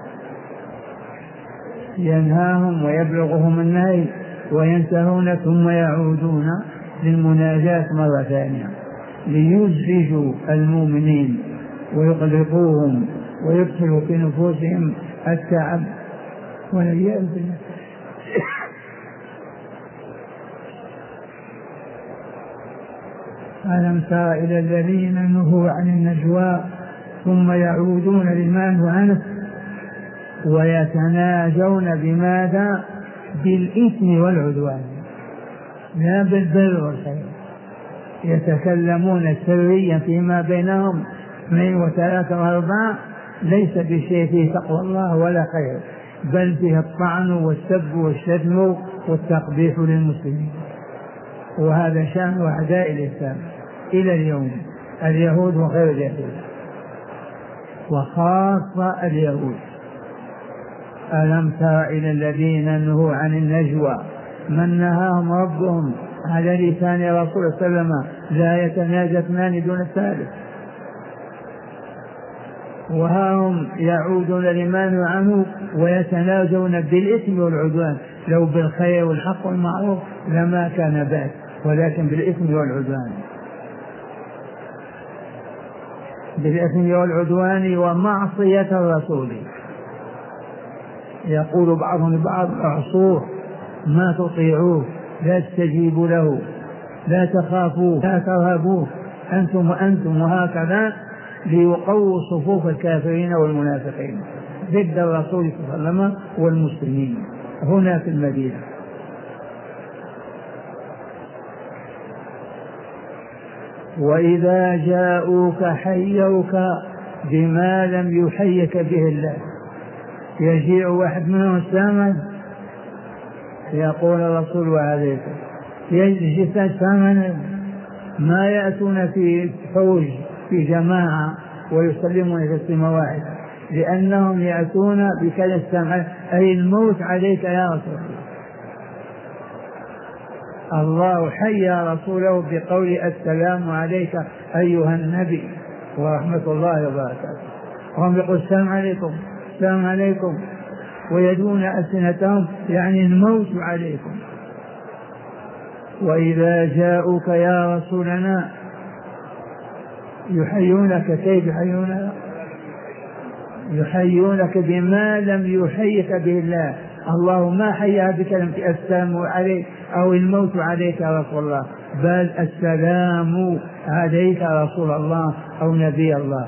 ينهاهم ويبلغهم النهي وينتهون ثم يعودون للمناجاة مرة ثانية ليزعجوا المؤمنين ويقلقوهم ويدخلوا في نفوسهم التعب والعياذ بالله. ألم تر إلى الذين نهوا عن النجوى ثم يعودون لما نهوا عنه ويتناجون بماذا؟ بالإثم والعدوان. لا بالبر والخير، يتكلمون سريا فيما بينهم 2 و3 و4، ليس بشيء فيه تقوى الله ولا خير، بل فيه الطعن والسب والشتم والتقبيح للمسلمين. وهذا شأن أعداء الإسلام إلى اليوم، اليهود وغير اليهود، وخاصة اليهود. ألم تر إلى الذين نهوا عن النجوى من نهاهم ربهم على لسان رسول صلى الله عليه وسلم لا يتناجى 2 دون الثالث، وها هم يعودون لما نهوا عنه ويتناجون بالإثم والعدوان. لو بالخير والحق والمعروف لما كان بأس، ولكن بالإثم والعدوان، بالإثم والعدوان ومعصية الرسول. يقول بعضهم لبعض اعصوه ما تطيعوه، لا تستجيبوا له، لا تخافوه، لا ترهبوه، أنتم وأنتم، وهكذا ليقووا صفوف الكافرين والمنافقين ضد الرسول صلى الله عليه وسلم والمسلمين هنا في المدينة. وإذا جاءوك حيوك بما لم يحيك به الله. يجيء واحد منهم السامن يقول الرسول وعليكم، يجلس السامن، ما يأتون في فوج في جماعة ويسلمون تسليمة واحدة، لأنهم يأتون بكذا السمع، أي الموت عليك يا رسول الله. الله حيا رسوله بقول السلام عليك أيها النبي ورحمة الله وبركاته، وهم يقول السلام عليكم السلام عليكم، ويدون ألسنتهم يعني الموت عليكم. وإذا جاءوك يا رسولنا يحيونك، كيف يحيونك؟ يحيونك بما لم يحيك به الله. الله ما حيا بكلمة السلام عليك أو الموت عليك يا رسول الله، بل السلام عليك يا رسول الله أو نبي الله.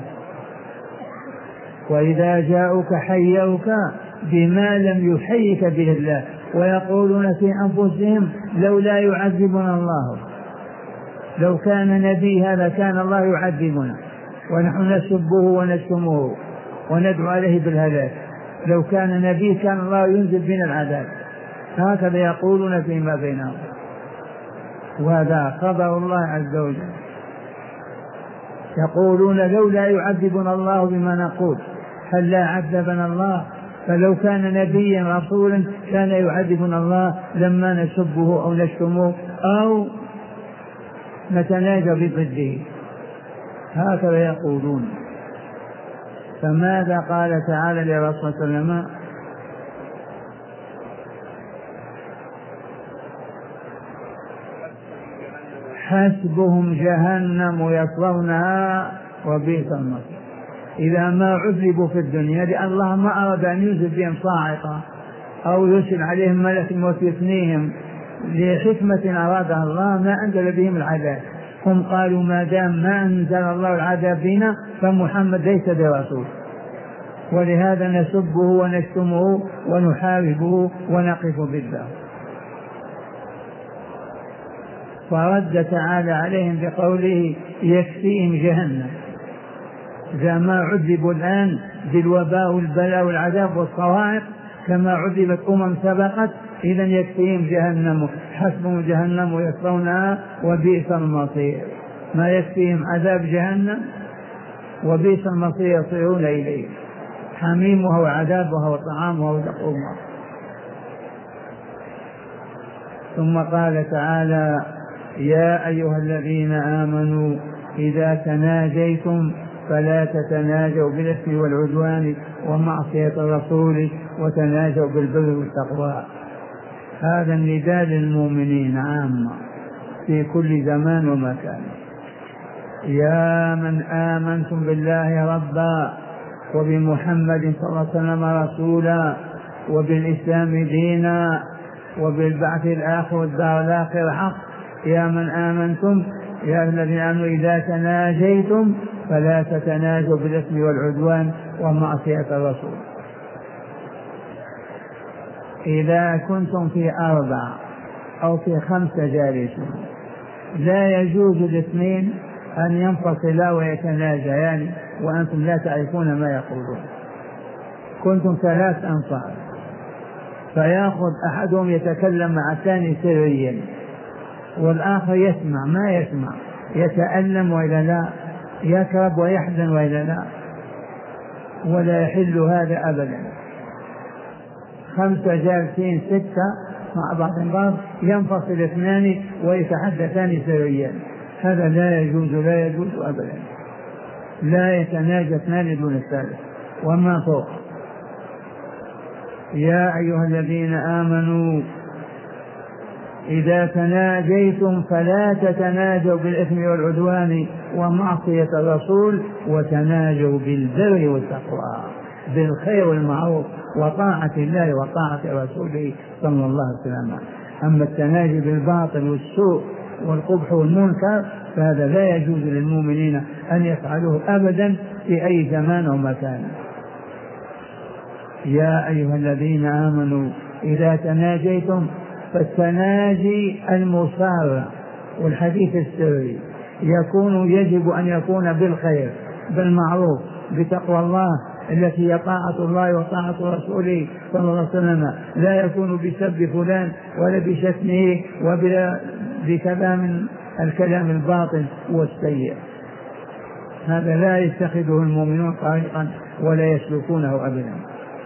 وإذا جاءوك حيوك بما لم يحيك به الله، ويقولون في أنفسهم لولا يعذبنا الله، لو كان نبي هذا كان الله يعذبنا ونحن نسبه ونشتمه وندعو عليه بالهلاك، لو كان نبي كان الله ينزل بنا العذاب. هكذا يقولون فيما بينهم، وهذا قدر الله عز وجل. يقولون لولا يعذبنا الله بما نقول، هل لا عذبنا الله؟ فلو كان نبيا رسولا كان يعذبنا الله لما نسبه أو نشتمه أو نتناجى بضده. هكذا يقولون. فماذا قال تعالى لرسول صلى الله عليه وسلم؟ حسبهم جهنم يصلونها وبئس المصير. إذا ما عذبوا في الدنيا لأن الله ما أراد أن ينزل بهم صاعقة أو يرسل عليهم ملك الموت يثنيهم لحكمة أرادها الله، ما أنزل بهم العذاب. هم قالوا ما دام ما أنزل الله العذاب بنا فمحمد ليس برسول، ولهذا نسبه ونشتمه ونحاربه ونقف ضده. فرد تعالى عليهم بقوله يكفيهم جهنم. إذا ما عذبوا الآن بالوباء والبلاء والعذاب والصواعق كما عذبت سبقت، إذن يكفيهم جهنم، حسبهم جهنم يصلونها وبئس المصير. ما يكفيهم عذاب جهنم وبئس المصير يصيرون إليه، حميمها وعذابها وطعامها وزقومها. ثم قال تعالى يا أيها الذين آمنوا إذا تناجيتم فلا تتناجوا بالإثم والعدوان ومعصية الرسول وتناجوا بالبر والتقوى. هذا النداء للمؤمنين عامة في كل زمان ومكان. يا من آمنتم بالله ربا وبمحمد صلى الله عليه وسلم رسولا وبالإسلام دينا وبالبعث الآخر والدار الآخرة حق، يا من آمنتم يا الذين آمنوا إذا تناجيتم فلا تتناجوا بالإثم والعدوان ومعصية الرسول. إذا كنتم في أو في 5 جالسون. لا يجوز الاثنين أن ينفصلا ويتناجيان وأنتم لا تعرفون ما يقولون. كنتم 3 أنفار فيأخذ أحدهم يتكلم مع الثاني سريا والآخر يسمع ما يسمع، يتألم وإلا لا، يكرب ويحزن وإلا لا، ولا يحل هذا أبدا. 5 جالسين 6 مع بعض البعض ينفصل 2 ويتحدثان سريا، هذا لا يجوز أبدا. لا يتناجى 2 دون الثالث وما فوق. يا أيها الذين آمنوا إذا تناجيتم فلا تتناجوا بالإثم والعدوان ومعصية الرسول، وتناجوا بالبر والتقوى، بالخير والمعروف وطاعة الله وطاعة رسوله صلى الله عليه وسلم. أما التناجي بالباطل والسوء والقبح والمنكر فهذا لا يجوز للمؤمنين أن يفعلوه أبدا في أي زمان أو مكان. يا أيها الذين آمنوا إذا تناجيتم، فالتناجي المصارع والحديث السري يجب أن يكون بالخير بالمعروف بتقوى الله التي هي طاعة الله وطاعة رسوله صلى الله عليه وسلم، لا يكون بسب فلان ولا بشتمه ولا بكلام الكلام الباطل والسيء، هذا لا يتخذه المؤمنون طريقا ولا يسلكونه أبدا.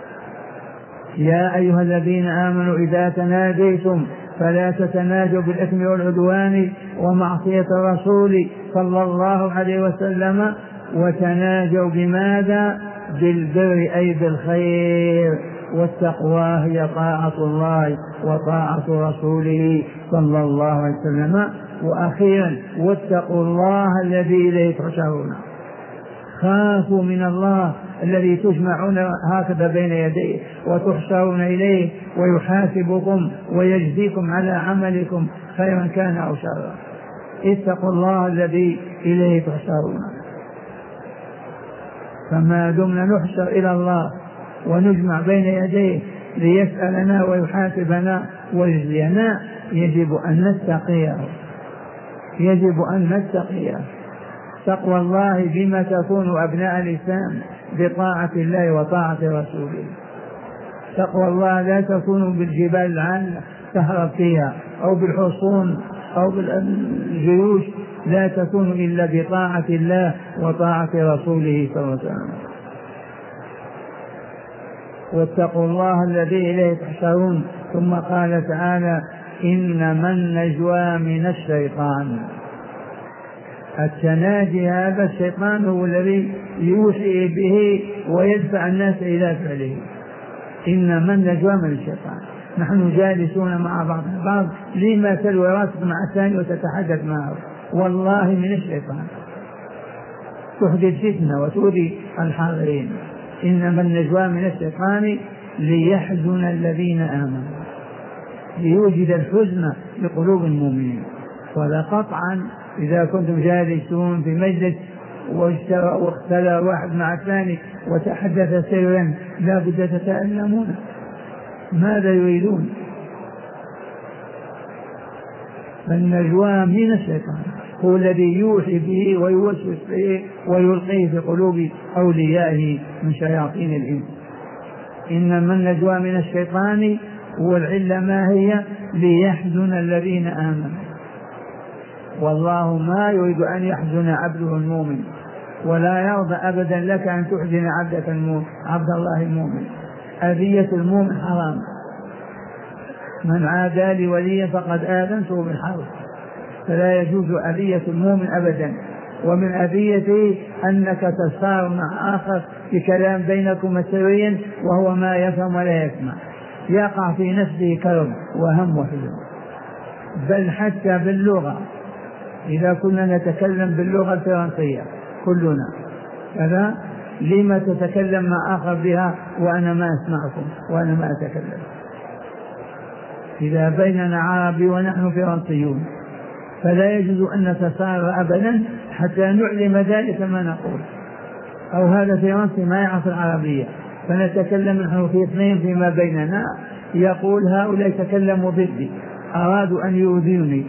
يا أيها الذين آمنوا إذا تناجيتم فلا تتناجوا بالإثم والعدوان ومعصية الرسول صلى الله عليه وسلم، وتناجوا بماذا؟ بالبر أي بالخير، والتقوى هي طاعة الله وطاعة رسوله صلى الله عليه وسلم. وأخيرا واتقوا الله الذي إليه تحشرون، خافوا من الله الذي تجمعون هكذا بين يديه وتحشرون إليه ويحاسبكم ويجزيكم على عملكم خيرا كان أو شرا. اتقوا الله الذي إليه تحشرون. فما دمنا نحشر إلى الله ونجمع بين يديه ليسألنا ويحاسبنا ويجزينا يجب أن نتقيه. تقوى الله بما تكون أبناء الإسلام بطاعة الله وطاعة رسوله. تقوى الله لا تكون بالجبال العالية تهرب فيها أو بالحصون أو بالجيوش، لا تكون إلا بطاعة الله وطاعة رسوله صلى الله عليه وسلم. واتقوا الله الذي إليه تحشرون. ثم قال تعالى إنما النجوى من الشيطان. التناجي هذا الشيطان هو الذي يوحي به ويدفع الناس إلى فعله. إنما النجوى من الشيطان. نحن جالسون مع بعض البعض، لما تلوي راسك مع الثاني وتتحدث معه؟ والله من الشيطان، تحدث فتنة وتؤذي الحاضرين. إنما النجوى من الشيطان ليحزن الذين آمنوا، ليوجد الحزن لقلوب المؤمنين. ولا قطعا إذا كنتم جالسون في مجلس واختلى واحد مع الثاني وتحدث سرا لا بد تتألمون. ماذا يريدون؟ فالنجوى من الشيطان هو الذي يوحي به ويوسوس به ويلقيه في قلوب أوليائه من شياطين الإنس. إنما النجوى من الشيطان، والعلة ما هي؟ ليحزن الذين آمنوا. والله ما يريد أن يحزن عبده المؤمن، ولا يرضى أبدا لك أن تحزن عبد الله المؤمن. أذية المؤمن حرام، من عادى لي وليا فقد آذنته بالحرب، فلا يجوز أذية المؤمن أبدا. ومن أذيته أنك تسار مع آخر في كلام بينكم سريا وهو ما يفهم ولا يسمع، يقع في نفسه كرب وهم وحزن. بل حتى باللغة، إذا كنا نتكلم باللغة الفرنسية كلنا كذا، لما تتكلم مع آخر بها وأنا ما أسمعكم وأنا ما أتكلم؟ إذا بيننا عربي ونحن فرنسيون فلا يجوز أن نتسارع أبدا حتى نعلم ذلك ما نقول. أو هذا فرنسي ما يعرف العربية فنتكلم نحن في اثنين فيما بيننا، يقول هؤلاء يتكلموا ضدي أرادوا أن يؤذوني.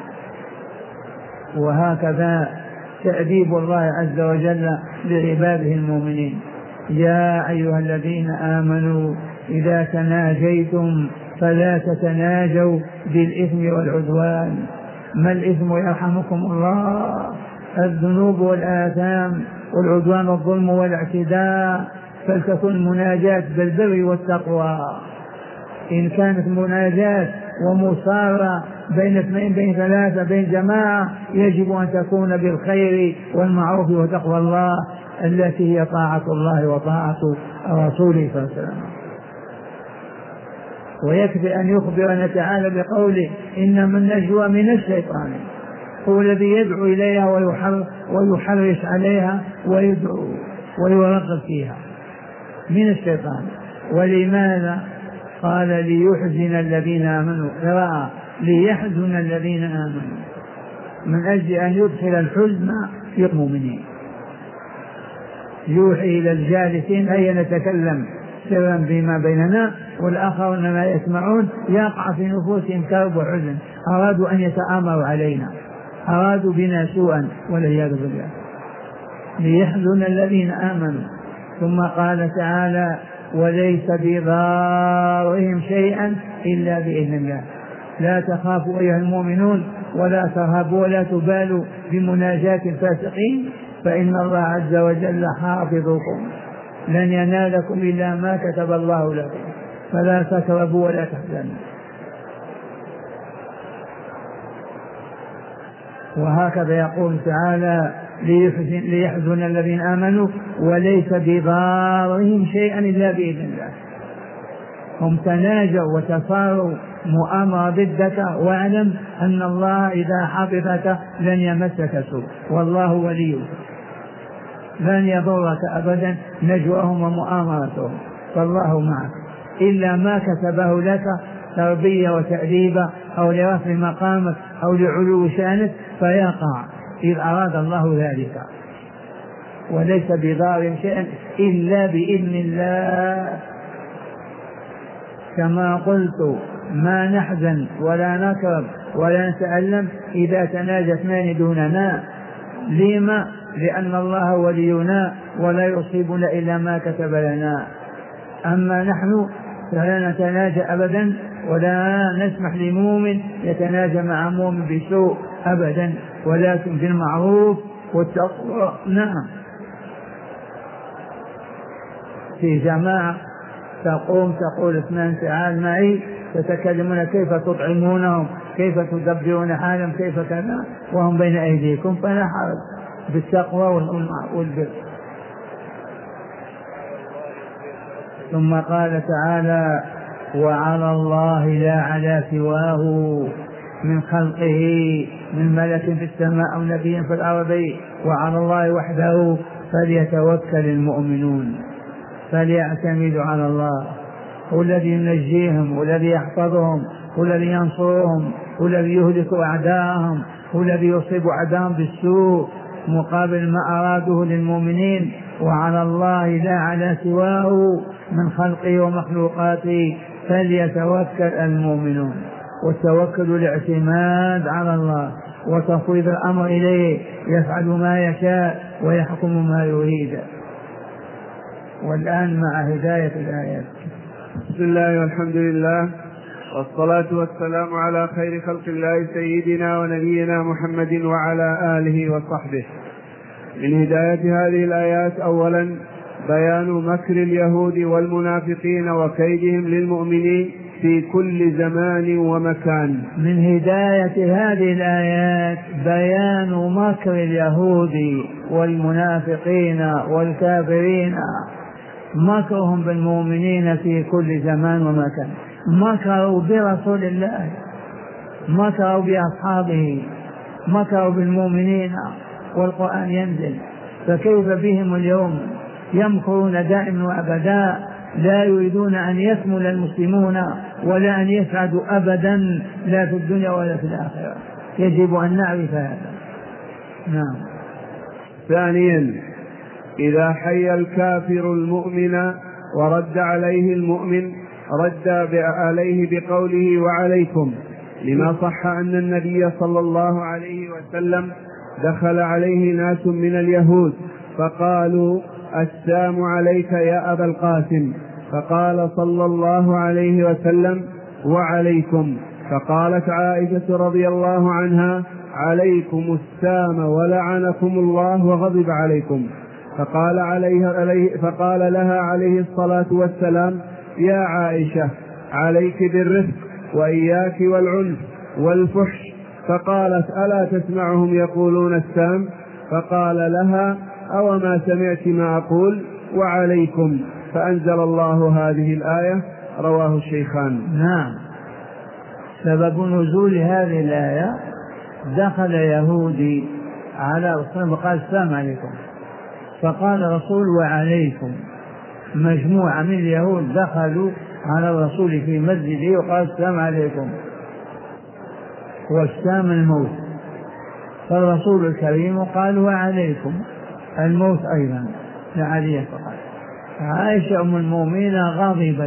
وهكذا تأديب الله عز وجل لعباده المؤمنين. يا أيها الذين آمنوا إذا تناجيتم فلا تتناجوا بالإثم والعدوان. ما الإثم يرحمكم الله؟ الذنوب والآثام والعدوان والظلم والاعتداء. فلتكن مناجاة بالبر والتقوى. إن كانت مناجاة ومصارة بين اثنين بين ثلاثة بين جماعة يجب أن تكون بالخير والمعروف وتقوى الله التي هي طاعة الله وطاعة رسوله صلى الله عليه وسلم. ويكفي أن يخبرنا تعالى بقوله إنما النجوى من الشيطان، هو الذي يدعو إليها ويحرص عليها ويدعو ويرغب فيها من الشيطان. ولماذا؟ قال ليحزن الذين آمنوا، قراءة ليحزن الذين آمنوا، من أجل أن يدخل الحزن في المؤمنين. يوحي إلى الجالسين هيا نتكلم سرا فيما بيننا والآخرون ما يسمعون، يقع في نفوسهم كرب وحزن، أرادوا أن يتآمروا علينا، أرادوا بنا سوءا والعياذ بالله. ليحزن الذين آمنوا. ثم قال تعالى وليس بضارهم شيئا إلا بإذن الله. لا تخافوا أيها المؤمنون ولا ترهبوا ولا تبالوا بمناجاة الفاسقين، فإن الله عز وجل حافظكم، لن ينالكم إلا ما كتب الله لكم، فلا تكربوا ولا تحزنوا. وهكذا يقول تعالى ليحزن الذين آمنوا وليس بضارهم شيئا إلا بإذن الله. هم تناجوا وتصاروا مؤامرة ضدك، واعلم أن الله إذا حفظك لن يمسك سوء، والله وليك، لن يضرك أبدا نجوهم ومؤامرتهم، فالله معك، إلا ما كتبه لك تربية وتأديب أو لرفع مقامك أو لعلو شانك فيقع إذ أراد الله ذلك. وليس بضار شيئا إلا بإذن الله. كما قلت ما نحزن ولا نكرب ولا نتألم إذا تناجى اثنان دوننا. لما؟ لأن الله ولينا ولا يصيبنا إلا ما كتب لنا. أما نحن فلا نتناجى أبدا ولا نسمح لمؤمن يتناجى مع مؤمن بسوء أبدا، ولكن في المعروف والتقوى. نعم، في جماعة تقول اثنان تعال معي، تتكلمون كيف تطعمونهم، كيف تدبرون حالهم، كيف كذا، وهم بين أيديكم، فلا حرج بالتقوى والبر. ثم قال تعالى وعلى الله لا على سواه من خلقه من ملك في السماء أو نبي في الأرض، وعلى الله وحده فليتوكل المؤمنون، فليعتمدوا على الله. هو الذي ينجيهم، هو الذي يحفظهم، هو الذي ينصرهم، هو الذي يهلك أعداءهم، هو الذي يصيب أعداءهم بالسوء مقابل ما أراده للمؤمنين. وعلى الله لا على سواه من خلقه ومخلوقاته فليتوكل المؤمنون. والتوكل الاعتماد على الله وتفويض الأمر إليه، يفعل ما يشاء ويحكم ما يريد. والآن مع هداية الآيات. بسم الله والحمد لله والصلاة والسلام على خير خلق الله سيدنا ونبينا محمد وعلى آله وصحبه. من هداية هذه الآيات أولا بيان مكر اليهود والمنافقين وكيدهم للمؤمنين في كل زمان ومكان. من هداية هذه الآيات بيان مكر اليهود والمنافقين والكافرين، مكرهم بالمؤمنين في كل زمان ومكان. مكروا برسول الله، مكروا بأصحابه، مكروا بالمؤمنين والقرآن ينزل، فكيف بهم اليوم؟ يمكرون دائما وأبدا، لا يريدون أن يكمل المسلمون ولا أن يسعدوا أبدا، لا في الدنيا ولا في الآخرة. يجب أن نعرف هذا. نعم. ثانيا إذا حي الكافر المؤمن ورد عليه المؤمن رد عليه بقوله وعليكم، لما صح أن النبي صلى الله عليه وسلم دخل عليه ناس من اليهود فقالوا: السلام عليك يا أبا القاسم، فقال صلى الله عليه وسلم: وعليكم. فقالت عائشة رضي الله عنها: عليكم السام ولعنكم الله وغضب عليكم. فقال لها عليه الصلاة والسلام: يا عائشة، عليك بالرفق وإياك والعنف والفحش. فقالت: ألا تسمعهم يقولون السام؟ فقال لها: أو ما سمعت ما أقول؟ وعليكم. فأنزل الله هذه الآية. رواه الشيخان. نعم. سبب نزول هذه الآية: دخل يهودي على رسول وقال: السلام عليكم. فقال الرسول: وعليكم. مجموعة من اليهود دخلوا على الرسول في مسجده وقال: السلام عليكم. والسام الموت. فالرسول الكريم قال: وعليكم الموت أيضا، لعلي فقط. عائشة أم المؤمنين غضبت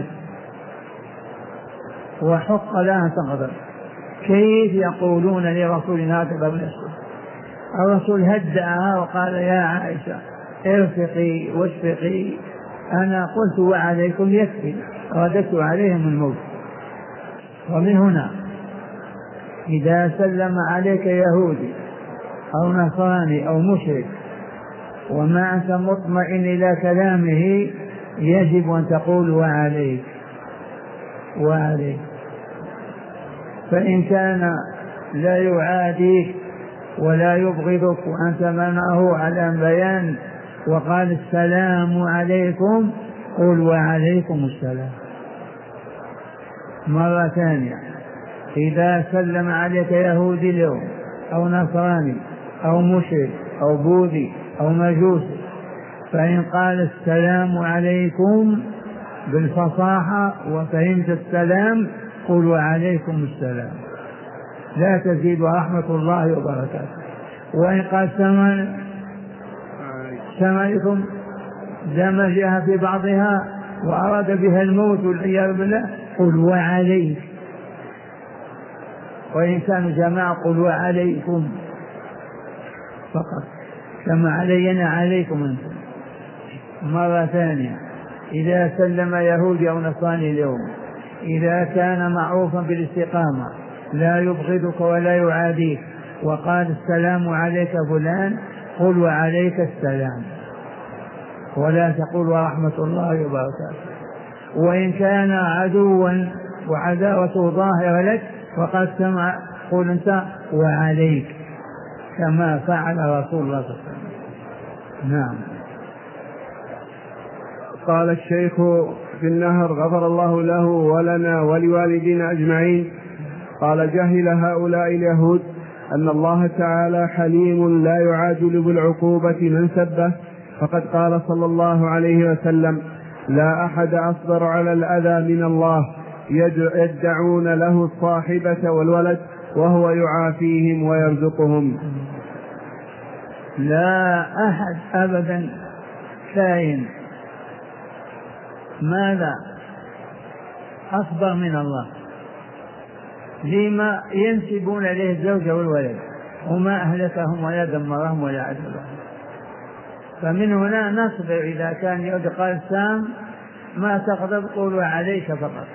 وحق لها تغضب. كيف يقولون لرسولنا هكذا بالأسود؟ الرسول هدأها وقال: يا عائشة، ارفقي واشفقي، أنا قلت وعليكم يكفي، رددت عليهم الموت. ومن هنا إذا سلم عليك يهودي أو نصراني أو مشرك وما أنت مطمئن إلى كلامه، يجب أن تقول: وعليك وعليك. فإن كان لا يعاديك ولا يبغضك وأنت منعه على بيان وقال: السلام عليكم، قل: وعليكم السلام. مرة ثانية: إذا سلم عليك يهودي اليوم أو نصراني أو مشرك أو بوذي أو مجوسي، فإن قال: السلام عليكم بالفصاحة وفهمت السلام، قل: وعليكم السلام، لا تزيد رحمة الله وبركاته. وإن قال: السلام عليكم، دمجها في بعضها وأراد بها الموت والعياذ بالله، قل: وعليك. وإن كانوا جماعة قل: وعليكم فقط، كما علينا عليكم أنتم. مرة ثانية: إذا سلم يهودي أو نصراني اليوم، إذا كان معروفا بالاستقامة لا يبغضك ولا يعاديك وقال: السلام عليك فلان، قل: وعليك السلام، ولا تقول: ورحمة الله وبركاته. وإن كان عدوا وعداوته ظاهرة لك وقد سمع، قل أنت: وعليك، كما فعل رسول الله صلى الله عليه وسلم. نعم. قال الشيخ في النهر غفر الله له ولنا ولوالدينا أجمعين: قال: جهل هؤلاء اليهود أن الله تعالى حليم لا يعاجل بالعقوبة من سبه، فقد قال صلى الله عليه وسلم: لا أحد أصبر على الأذى من الله، يدعون له الصاحبة والولد وهو يعافيهم ويرزقهم. لا أحد أبدا كائن ماذا أصبر من الله، لما ينسبون إليه الزوج والولد، وما أهلكهم ولا دمرهم ولا عذبهم. فمن هنا نصبر. إذا كان يدقى السام ما تغضب، قولوا عليك فقط.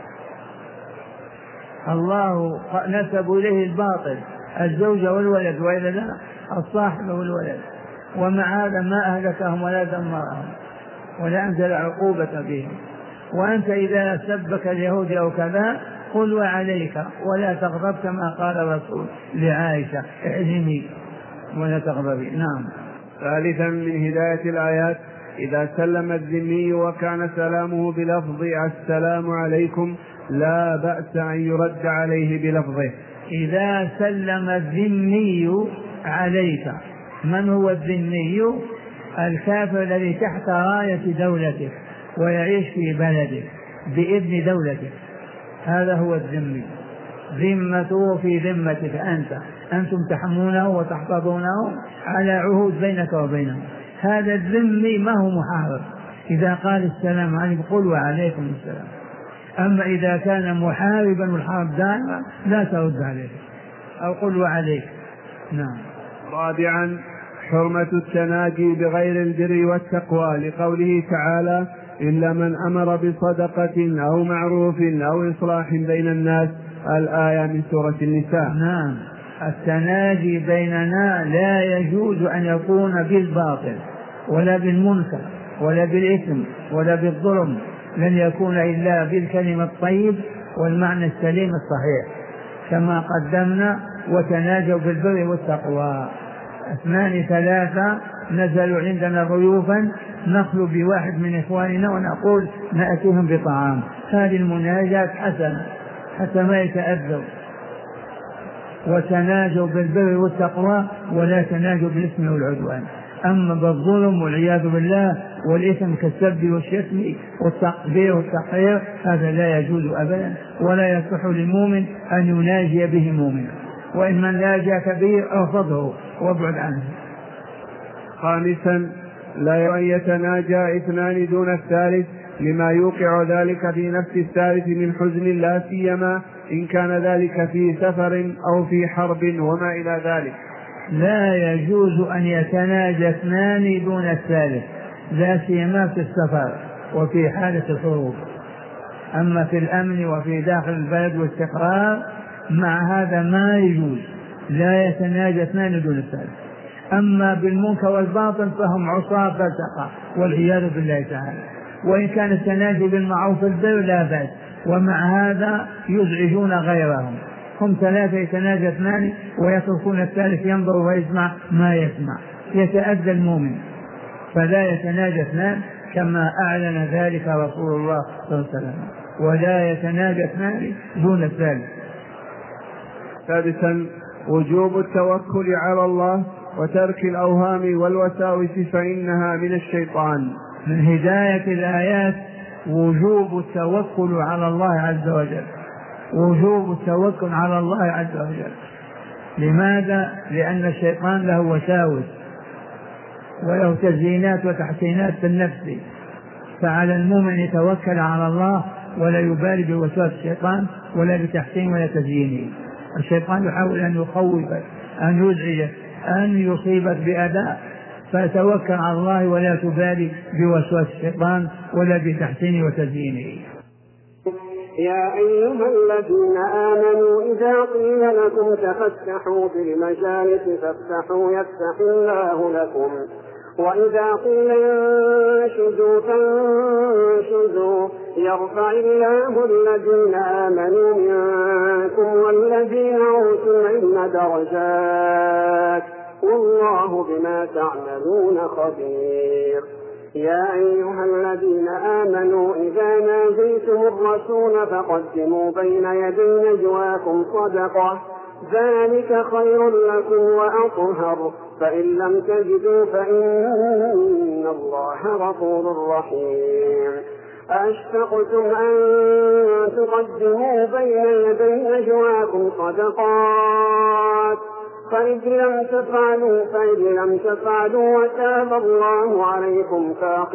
الله نسب إليه الباطل، الزوج والولد، وإلا لا الصاحب والولد، ومع هذا ما أهلكهم ولا دمرهم ولا أنزل عقوبة بهم. وأنت إذا سبك اليهود أو كذا قل: وعليك، ولا تغضب، كما قال الرسول لعائشة: اعلمي ولا تغضبي. نعم. ثالثا من هداية الآيات: إذا سلم الذمي وكان سلامه بلفظ السلام عليكم لا بأس أن يرد عليه بلفظه. إذا سلم الذمي عليك. من هو الذمي؟ الكافر الذي تحت راية دولتك ويعيش في بلدك بإذن دولتك، هذا هو الذمي. ذمته في ذمتك أنتم تحمونه وتحفظونه على عهود بينك وبينه. هذا الذمي ما هو محارب. إذا قال: السلام عليكم، قل: وعليكم السلام. أما إذا كان محاربا والحرب دائما لا ترد عليه أو قل وعليك. نعم. رابعا حرمة التناجي بغير البر والتقوى لقوله تعالى إلا من أمر بصدقة أو معروف أو إصلاح بين الناس، الآية من سورة النساء. نعم. التناجي بيننا لا يجوز أن يكون بالباطل ولا بالمنكر ولا بالإثم ولا بالظلم، لن يكون إلا بالكلمة الطيب والمعنى السليم الصحيح كما قدمنا. وتناجوا بالبر والتقوى. 2 3 نزلوا عندنا ضيوفا نخلو بواحد من إخواننا ونقول نأتيهم بطعام، هذه المناجاة حسنة حتى ما يتأذوا. وتناجوا بالبر والتقوى ولا تناجوا بالإثم والعدوان. أما بالظلم والعياذ بالله والإثم كالسب والشتم والتقبير والتحقير هذا لا يجوز أبدا، ولا يصح للمؤمن أن يناجي به مؤمنا، وإن من ناجاك به ارفضه وابعد عنه. خامسا لا يتناجى 2 دون الثالث لما يوقع ذلك في نفس الثالث من حزن، لا سيما إن كان ذلك في سفر أو في حرب وما إلى ذلك. لا يجوز أن يتناجى 2 دون الثالث، لا سيما في السفر وفي حالة الحروب. أما في الأمن وفي داخل البلد والاستقرار مع هذا ما يجوز، لا يتناجى 2 دون الثالث. أما بالمنكر والباطل فهم عصاة فسقة والعياذ بالله تعالى. وإن كان التناجي بالمعروف والبر لا بأس، ومع هذا يزعجون غيرهم. هم 3 يتناجى 2 ويتركون الثالث ينظر ويسمع ما يسمع، يتأذى المؤمن. فلا يتناجى 2 كما أعلن ذلك رسول الله صلى الله عليه وسلم، ولا يتناجى 2 دون الثالث. سادسا وجوب التوكل على الله وترك الأوهام والوساوس فإنها من الشيطان. من هداية الآيات وجوب التوكل على الله عز وجل، وجوب التوكل على الله عز وجل. لماذا؟ لأن الشيطان له وساوس وله تزيينات وتحسينات في النفس، فعلى المؤمن يتوكل على الله ولا يبالي بوسواس الشيطان ولا بتحسين ولا تزيينه. الشيطان يحاول أن يخوفك، أن يزعجك، أن يصيبك بأذى، فتوكل على الله ولا تبالي بوسواس الشيطان ولا بتحسينه وتزيينه. يا أيها الذين آمنوا إذا قيل لكم تفسحوا في المجالس فافسحوا يفسح الله لكم، وإذا قيل انشزوا فانشزوا يرفع الله الذين آمنوا منكم والذين أوتوا العلم درجات والله بما تعملون خبير. يا أيها الذين آمنوا إذا ناجيتم الرسول فقدموا بين يدي نجواكم صدقة ذلك خير لكم وأطهر، فإن لم تجدوا فإن الله غفور رحيم. أشفقتم أن تقدموا بين يدي نجواكم صدقات فإذ لم تفعلوا وتاب الله عليكم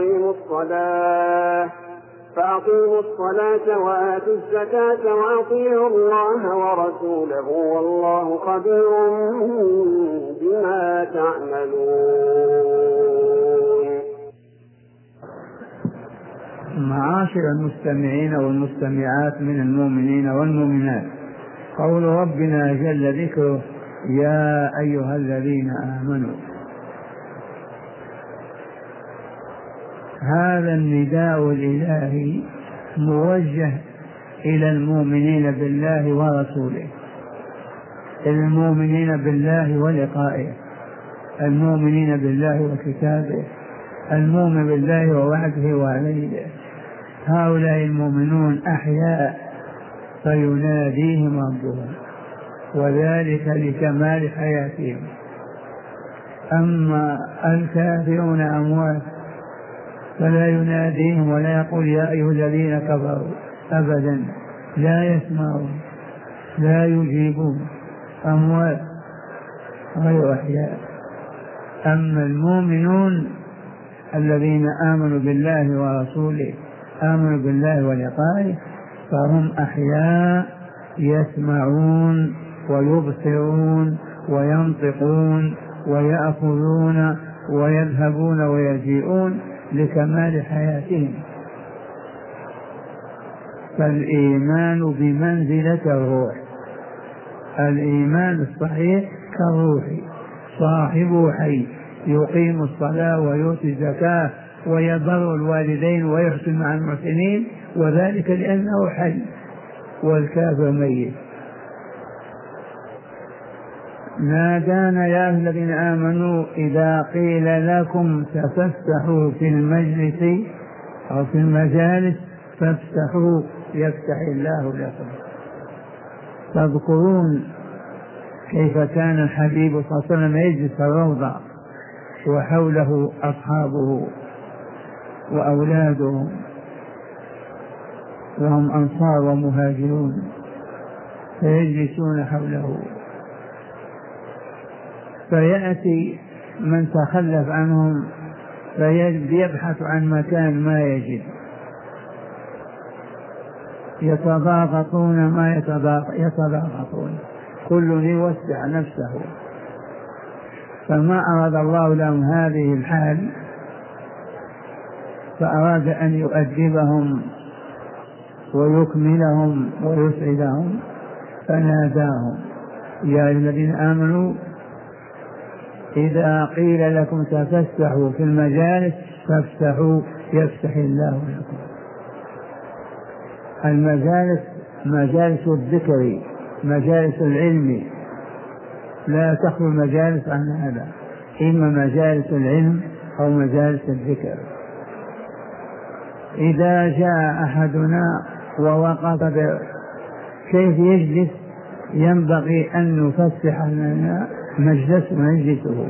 فأقيموا الصلاة وآتوا الزكاة وأطيعوا الله ورسوله والله خبير بما تعملون. معاشر المستمعين والمستمعات من المؤمنين والمؤمنات، قول ربنا جل ذكره يا أيها الذين آمنوا، هذا النداء الإلهي موجه إلى المؤمنين بالله ورسوله، المؤمنين بالله ولقائه، المؤمنين بالله وكتابه، المؤمن بالله ووعده وعليه. هؤلاء المؤمنون أحياء فيناديهم ربهم، وذلك لكمال حياتهم. أما الكافرون أموات فلا يناديهم ولا يقول يا أيها الذين كفروا أبدا، لا يسمعون لا يجيبون، أموات غير أحياء. أما المؤمنون الذين آمنوا بالله ورسوله، آمنوا بالله ولقائه، فهم أحياء يسمعون ويبصرون وينطقون ويأكلون ويذهبون ويجيئون لكمال حياتهم. فالإيمان بمنزلة الروح، الإيمان الصحيح كالروح، صاحبه حي يقيم الصلاة ويؤتي الزكاة ويبر الوالدين ويحسن مع المحسنين، وذلك لأنه حي، والكافر ميت. نادانا يا أيها الذين آمنوا إذا قيل لكم تفسحوا في المجلس أو في المجالس فافسحوا يفتح الله لكم. تذكرون كيف كان الحبيب صلى الله عليه وسلم يجلس في الروضة وحوله أصحابه وأولاده وهم أنصار ومهاجرون فيجلسون حوله، فيأتي من تخلف عنهم فيبحث عن مكان ما يجد، يتضاغطون ما يتضاغطون، كل يوسع نفسه. فما أراد الله لهم هذه الحال، فأراد أن يؤدبهم ويكملهم ويسعدهم، فناداهم يا الذين آمنوا إذا قيل لكم تفسحوا في المجالس فافسحوا يفسح الله لكم. المجالس مجالس الذكر، مجالس العلم، لا تخلو المجالس عن هذا، إما مجالس العلم أو مجالس الذكر. إذا جاء أحدنا ووقف كيف يجلس، ينبغي أن نفسح لنا مجلسه.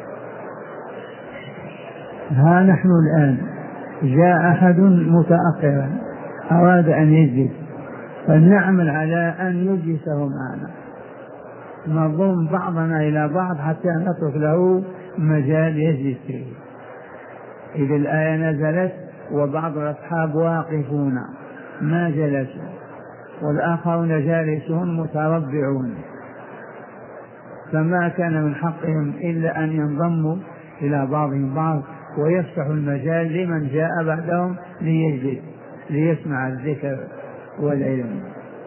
ها نحن الآن جاء أحد متأخرا أراد أن يجلس، فلنعمل على أن يجلسه معنا، نضم بعضنا إلى بعض حتى نترك له مجال يجلس فيه. إذ الآية نزلت وبعض الأصحاب واقفون ما جلسوا والآخرون جالسون متربعون، فما كان من حقهم إلا أن ينضموا إلى بعضهم بعض ويفتحوا المجال لمن جاء بعدهم ليجلس ليسمع الذكر والعلم.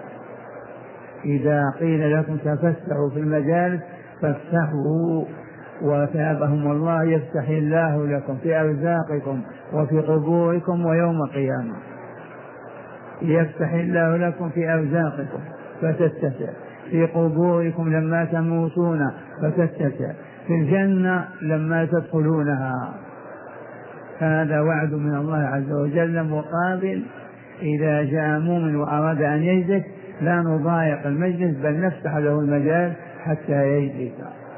إذا قيل لكم تفسحوا في المجالس فافسحوا وثابهم الله يفتح الله لكم في أرزاقكم وفي قبوركم ويوم القيامة. يفتح الله لكم في أرزاقكم فتتسع، في قبوركم لما تموتون فتتسع، في الجنة لما تدخلونها. هذا وعد من الله عز وجل مقابل إذا جاء مؤمن وأراد أن يجلس لا نضايق المجلس بل نفتح له المجال حتى يجلس.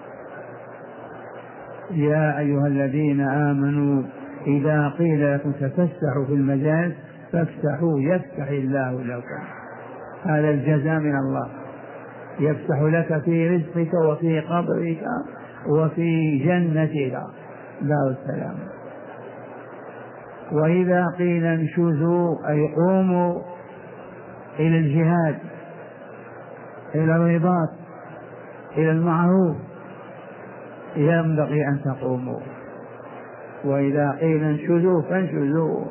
يا أيها الذين آمنوا إذا قيل لكم تفسحوا في المجال فافسحوا يفتح الله لكم. هذا الجزاء من الله، يفتح لك في رزقك وفي قبرك وفي جنتك دار السلام. وإذا قيل انشزوا أي قوموا إلى الجهاد، إلى الرباط، إلى المعروف، ينبغي أن تقوموا. وإذا قيل انشزوا فانشزوا.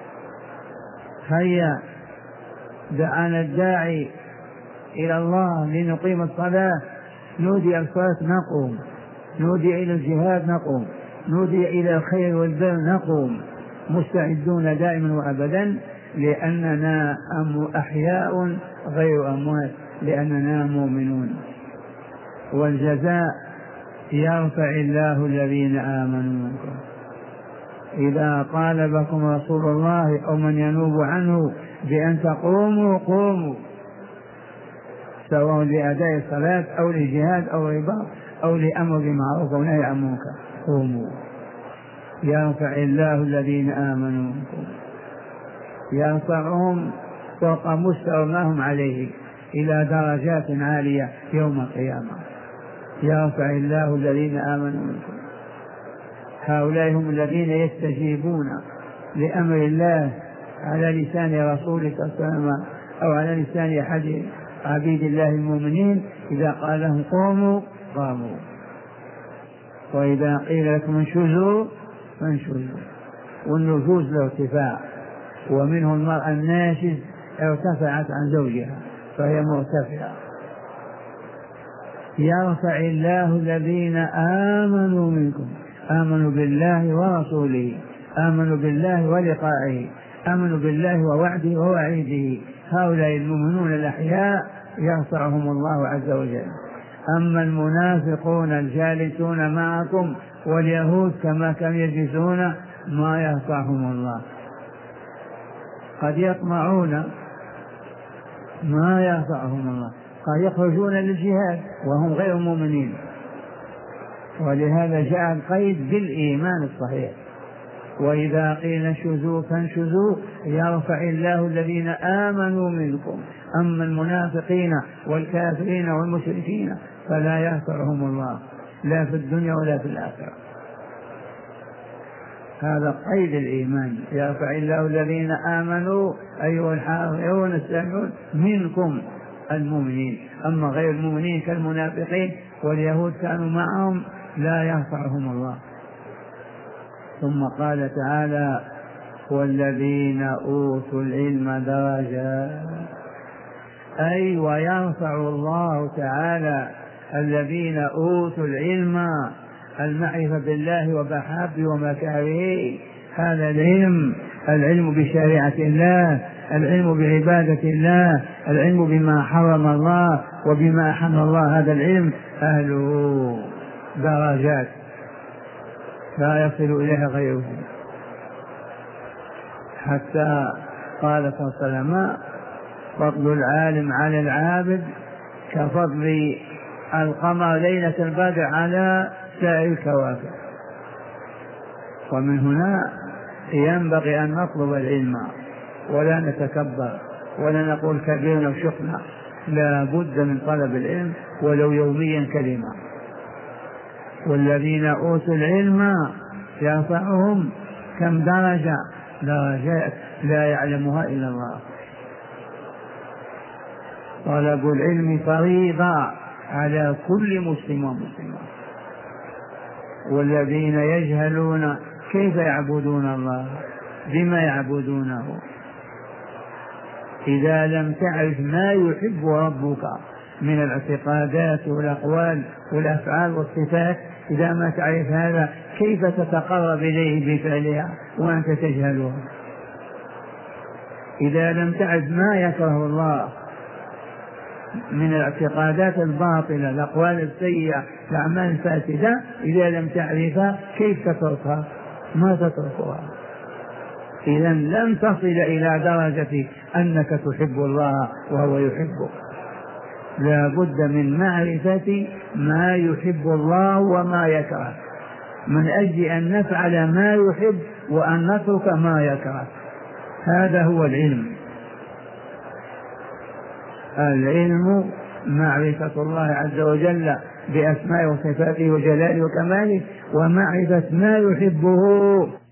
هيا دعانا الداعي إلى الله لنقيم الصلاة، نودي الصلاة نقوم، نودي إلى الجهاد نقوم، نودي إلى الخير والبر نقوم، مستعدون دائما وأبدا، لأننا أحياء غير أموات، لأننا مؤمنون. والجزاء يرفع الله الذين آمنوا منكم. إذا طالبكم رسول الله أو من ينوب عنه بأن تقوموا قوموا، سواء لأداء الصلاة أو للجهاد أو الرباط أو لأمر بالمعروف أو نهي عن المنكر، قوموا. يرفع الله الذين آمنوا منكم، يرفعهم فوق مستوى ما هم عليه إلى درجات عالية يوم القيامة. يرفع الله الذين آمنوا منكم، هؤلاء هم الذين يستجيبون لأمر الله على لسان رسوله صلى الله عليه وسلم أو على لسان أحد عبيد الله المؤمنين إذا قال لهم قوموا قاموا، وإذا قيل لكم انشزوا فانشزوا. والنشوز له ارتفاع، ومنه المرأة الناشز ارتفعت عن زوجها فهي مرتفعة. يرفع الله الذين آمنوا منكم، آمنوا بالله ورسوله، آمنوا بالله ولقائه، آمنوا بالله ووعده ووعيده، هؤلاء المؤمنون الأحياء يرفعهم الله عز وجل. أما المنافقون الجالسون معكم واليهود كما كانوا يجلسون ما يرفعهم الله، قد يطمعون ما يرفعهم الله، قد يخرجون للجهاد وهم غير مؤمنين، ولهذا جاء القيد بالإيمان الصحيح. وإذا قيل انشزوا فانشزوا يرفع الله الذين آمنوا منكم، أما المنافقين والكافرين والمشركين فلا يرفعهم الله لا في الدنيا ولا في الآخرة. هذا قيد الإيمان، يرفع الله الذين آمنوا أيها الحاضرون السامعون منكم المؤمنين، أما غير المؤمنين كالمنافقين واليهود كانوا معهم لا يرفعهم الله. ثم قال تعالى والذين أوتوا العلم درجات، أي ويرفع الله تعالى الذين أوتوا العلم، المعرفة بالله ومحابه ومكاره، هذا العلم بشريعة الله، العلم بعبادة الله، العلم بما حرم الله وبما أحل الله، هذا العلم أهله درجات لا يصل إليها غيره. حتى قال صلى الله عليه وسلم فضل العالم على العابد كفضل القمر ليلة البدر على سائر الكواكب. ومن هنا ينبغي أن نطلب العلم ولا نتكبر ولا نقول كبيرنا وشقنا، لا بد من طلب العلم ولو يوميا كلمة. والذين أوتوا العلم يرفعهم كم درجة، درجات لا يعلمها إلا الله. طلب العلم فريضة على كل مسلم ومسلمة. والذين يجهلون كيف يعبدون الله، بما يعبدونه، إذا لم تعرف ما يحب ربك من الاعتقادات والأقوال والأفعال والصفات، إذا ما تعرف هذا كيف تتقرب إليه بفعلها وأنت تجهلها؟ إذا لم تعرف ما يكره الله من الاعتقادات الباطلة، الأقوال السيئة، الأعمال الفاسدة، إذا لم تعرفها كيف تتركها؟ ما تتركها. إذا لم تصل إلى درجة أنك تحب الله وهو يحبك. لا بد من معرفة ما يحب الله وما يكره، من أجل أن نفعل ما يحب وأن نترك ما يكره. هذا هو العلم. العلم معرفة الله عز وجل بأسمائه وصفاته وجلاله وكماله، ومعرفة ما يحبه